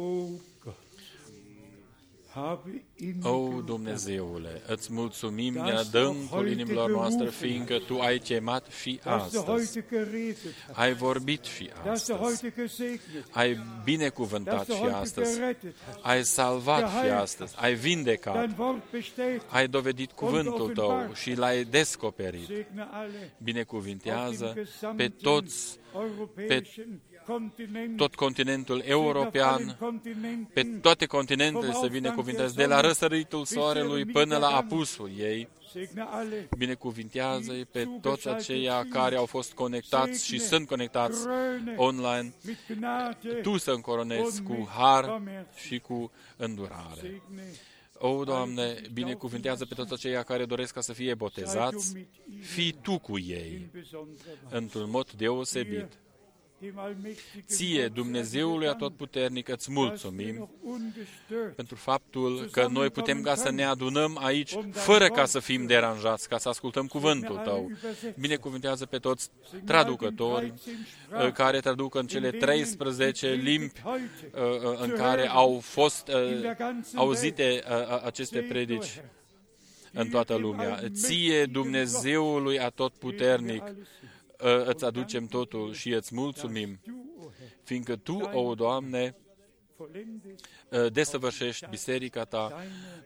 A: O, Dumnezeule, îți mulțumim din adâncul inimilor noastre, fiindcă Tu ai chemat și astăzi. Ai vorbit și astăzi. Ai binecuvântat și astăzi. Ai salvat și astăzi. Ai vindecat. Ai dovedit cuvântul Tău și l-ai descoperit. Binecuvintează pe toți, pe tot continentul european, pe toate continentele să binecuvinteze, de la răsăritul soarelui până la apusul ei. Binecuvintează-i pe toți aceia care au fost conectați și sunt conectați online. Tu să încoronezi cu har și cu îndurare. O, Doamne, binecuvintează pe toți aceia care doresc ca să fie botezați. Fii Tu cu ei, într-un mod deosebit. Ție, Dumnezeului Atotputernic, îți mulțumim pentru faptul că noi putem ca să ne adunăm aici fără ca să fim deranjați, ca să ascultăm cuvântul Tău. Binecuvintează pe toți traducătorii care traduc în cele treisprezece limbi în care au fost auzite aceste predici în toată lumea. Ție, Dumnezeului Atotputernic, îți aducem totul și îți mulțumim, fiindcă Tu, o Doamne, desăvârșești biserica Ta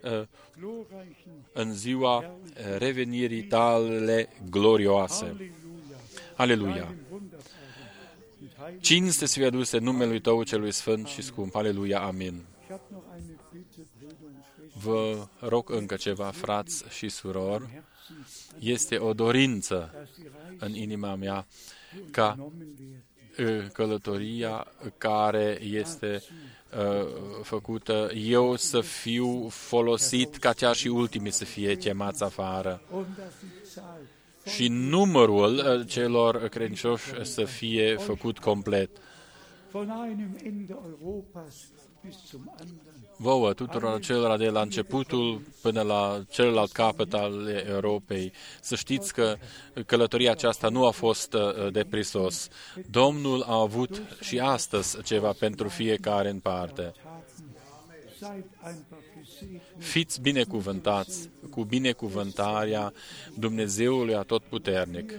A: în ziua revenirii Tale glorioase. Aleluia! Cinste să fie aduse numelui Tău celui sfânt și scump. Aleluia! Amin. Vă rog încă ceva, frați și surori. Este o dorință în inima mea ca călătoria care este uh, făcută, eu să fiu folosit ca chiar și ultimii să fie chemați afară și numărul celor credincioși să fie făcut complet. Vouă, tuturor celor de la începutul până la celălalt capăt al Europei, să știți că călătoria aceasta nu a fost de prisos. Domnul a avut și astăzi ceva pentru fiecare în parte. Fiți binecuvântați cu binecuvântarea Dumnezeului Atotputernic.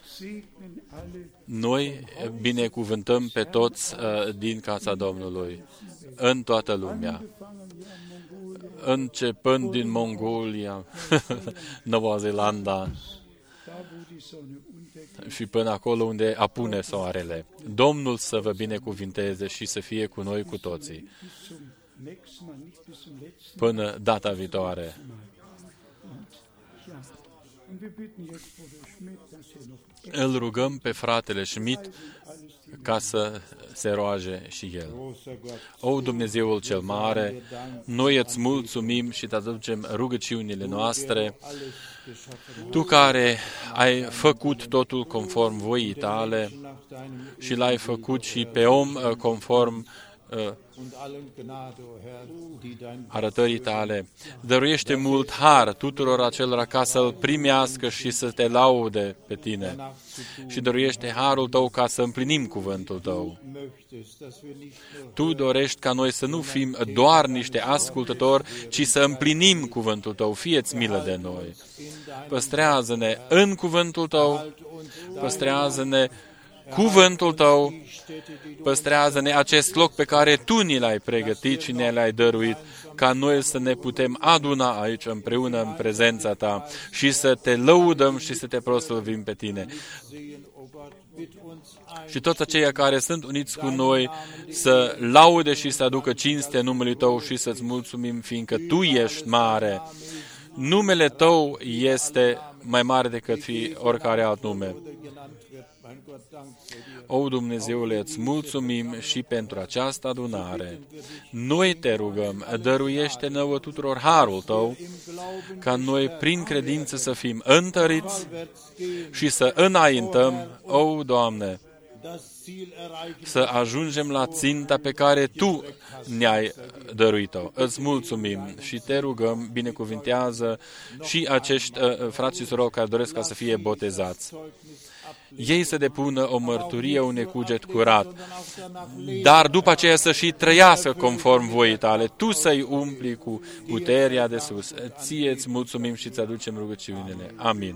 A: Noi binecuvântăm pe toți uh, din casa Domnului, în toată lumea, începând din Mongolia, Noua Zeelandă și până acolo unde apune soarele. Domnul să vă binecuvinteze și să fie cu noi cu toții. Până data viitoare. Îl rugăm pe fratele Schmidt ca să se roage și el. O, Dumnezeul cel mare, noi îți mulțumim și te aducem rugăciunile noastre, Tu care ai făcut totul conform voii Tale și l-ai făcut și pe om conform arătării Tale. Dăruiește mult har tuturor acelora ca să-L primească și să te laude pe Tine. Și dăruiește harul Tău ca să împlinim cuvântul Tău. Tu dorești ca noi să nu fim doar niște ascultători, ci să împlinim cuvântul Tău. Fie-ți milă de noi. Păstrează-ne în cuvântul Tău păstrează-ne cuvântul Tău, păstrează-ne acest loc pe care Tu ni l-ai pregătit și ne l-ai dăruit, ca noi să ne putem aduna aici împreună în prezența Ta și să Te lăudăm și să Te proslăvim pe Tine. Și toți aceia care sunt uniți cu noi să laude și să aducă cinste numele Tău și să-ți mulțumim, fiindcă Tu ești mare. Numele Tău este mai mare decât fi oricare alt nume. O, Dumnezeule, îți mulțumim și pentru această adunare. Noi Te rugăm, dăruiește nouă tuturor harul Tău, ca noi prin credință să fim întăriți și să înaintăm, o, Doamne, să ajungem la ținta pe care Tu ne-ai dăruit-o. Îți mulțumim și Te rugăm, binecuvintează și acești uh, frați și surori care doresc ca să fie botezați. Ei să depună o mărturie, un necuget curat, dar după aceea să și trăiască conform voii Tale, Tu să-i umpli cu puterea de sus. Ție îți mulțumim și îți aducem rugăciunile. Amin.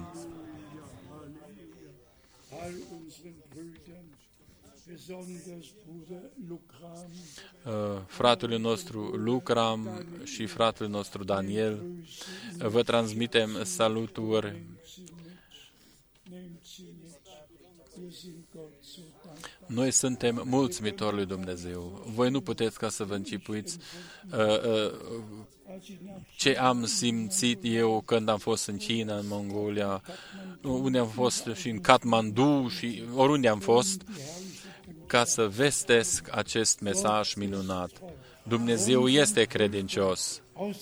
A: Uh, fratele nostru Lucram și fratele nostru Daniel, vă transmitem saluturi. Noi suntem mulțumitori lui Dumnezeu. Voi nu puteți ca să vă închipuiți uh, uh, ce am simțit eu când am fost în China, în Mongolia, unde am fost și în Kathmandu și oriunde am fost, ca să vestesc acest mesaj minunat. Dumnezeu este credincios.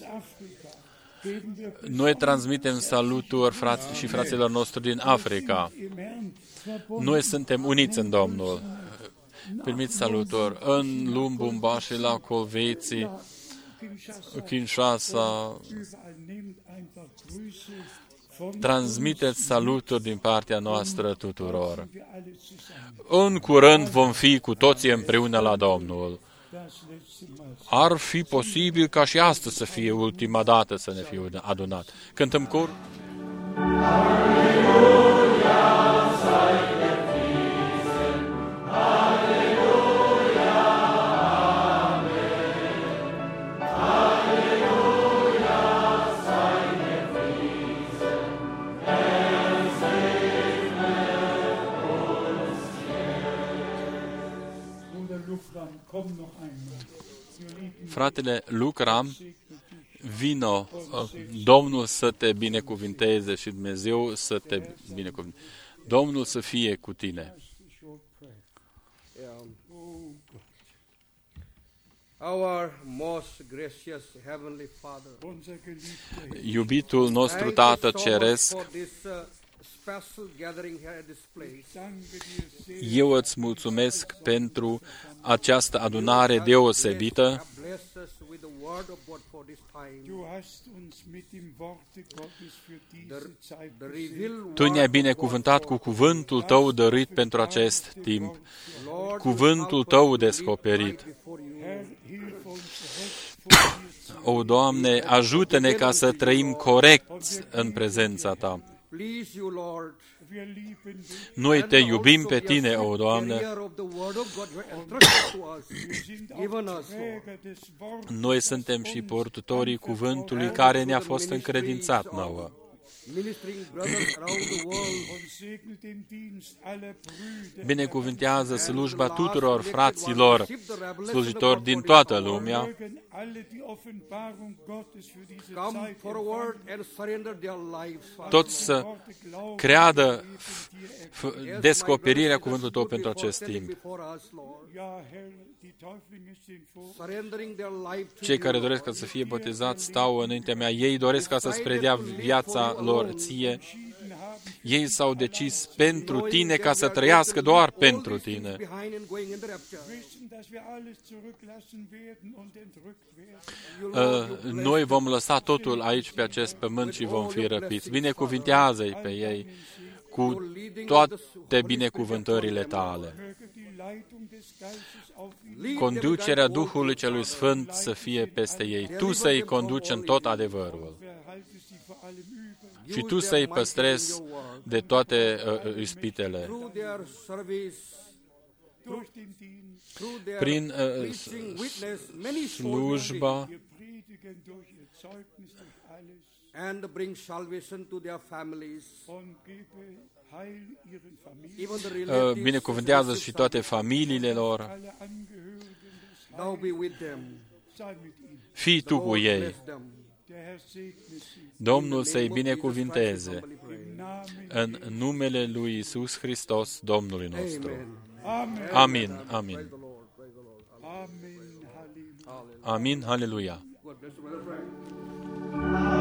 A: Noi transmitem saluturi frați și fraților noștri din Africa. Noi suntem uniți în Domnul. Primiți saluturi în Lubumbashi, la Kolwezi, Kinshasa. Transmiteți saluturi din partea noastră tuturor. În curând vom fi cu toții împreună la Domnul. Ar fi posibil ca și astăzi să fie ultima dată să ne fie adunat. Cântăm cor? Fratele Lucram, vino, Domnul să te binecuvinteze și Dumnezeu să te binecuvinteze. Domnul să fie cu tine.
C: Our most gracious heavenly Father,
A: iubitul nostru Tată Ceresc, eu îți mulțumesc pentru această adunare deosebită. Tu ne-ai binecuvântat cu cuvântul Tău dăruit pentru acest timp, cuvântul Tău descoperit. O, Doamne, ajută-ne ca să trăim corect în prezența Ta. Noi Te iubim pe Tine, o, Doamne. Noi suntem și purtătorii cuvântului care ne-a fost încredințat nouă. Binecuvintează slujba tuturor fraților slujitori din toată lumea. Toți să creadă descoperirea cuvântului Tău pentru acest timp. Cei care doresc ca să fie botezați stau înaintea mea. Ei doresc ca să-ți predea viața lor Ție. Ei s-au decis pentru Tine ca să trăiască doar pentru Tine. Noi vom lăsa totul aici pe acest pământ și vom fi răpiți. Binecuvintează-i pe ei cu toate binecuvântările Tale. Conducerea Duhului Celui Sfânt să fie peste ei. Tu să-i conduci în tot adevărul. și Tu să-i păstrezi de toate uh, ispitele. Prin uh, slujba
C: and bring salvation to their families.
A: uh, binecuvântează și toate familiile lor.
C: Thou be with them.
A: Fii Tu cu ei. Domnul să-i binecuvinteze în numele lui Iisus Hristos, Domnului nostru. Amin. Amin. Amin. Haleluia.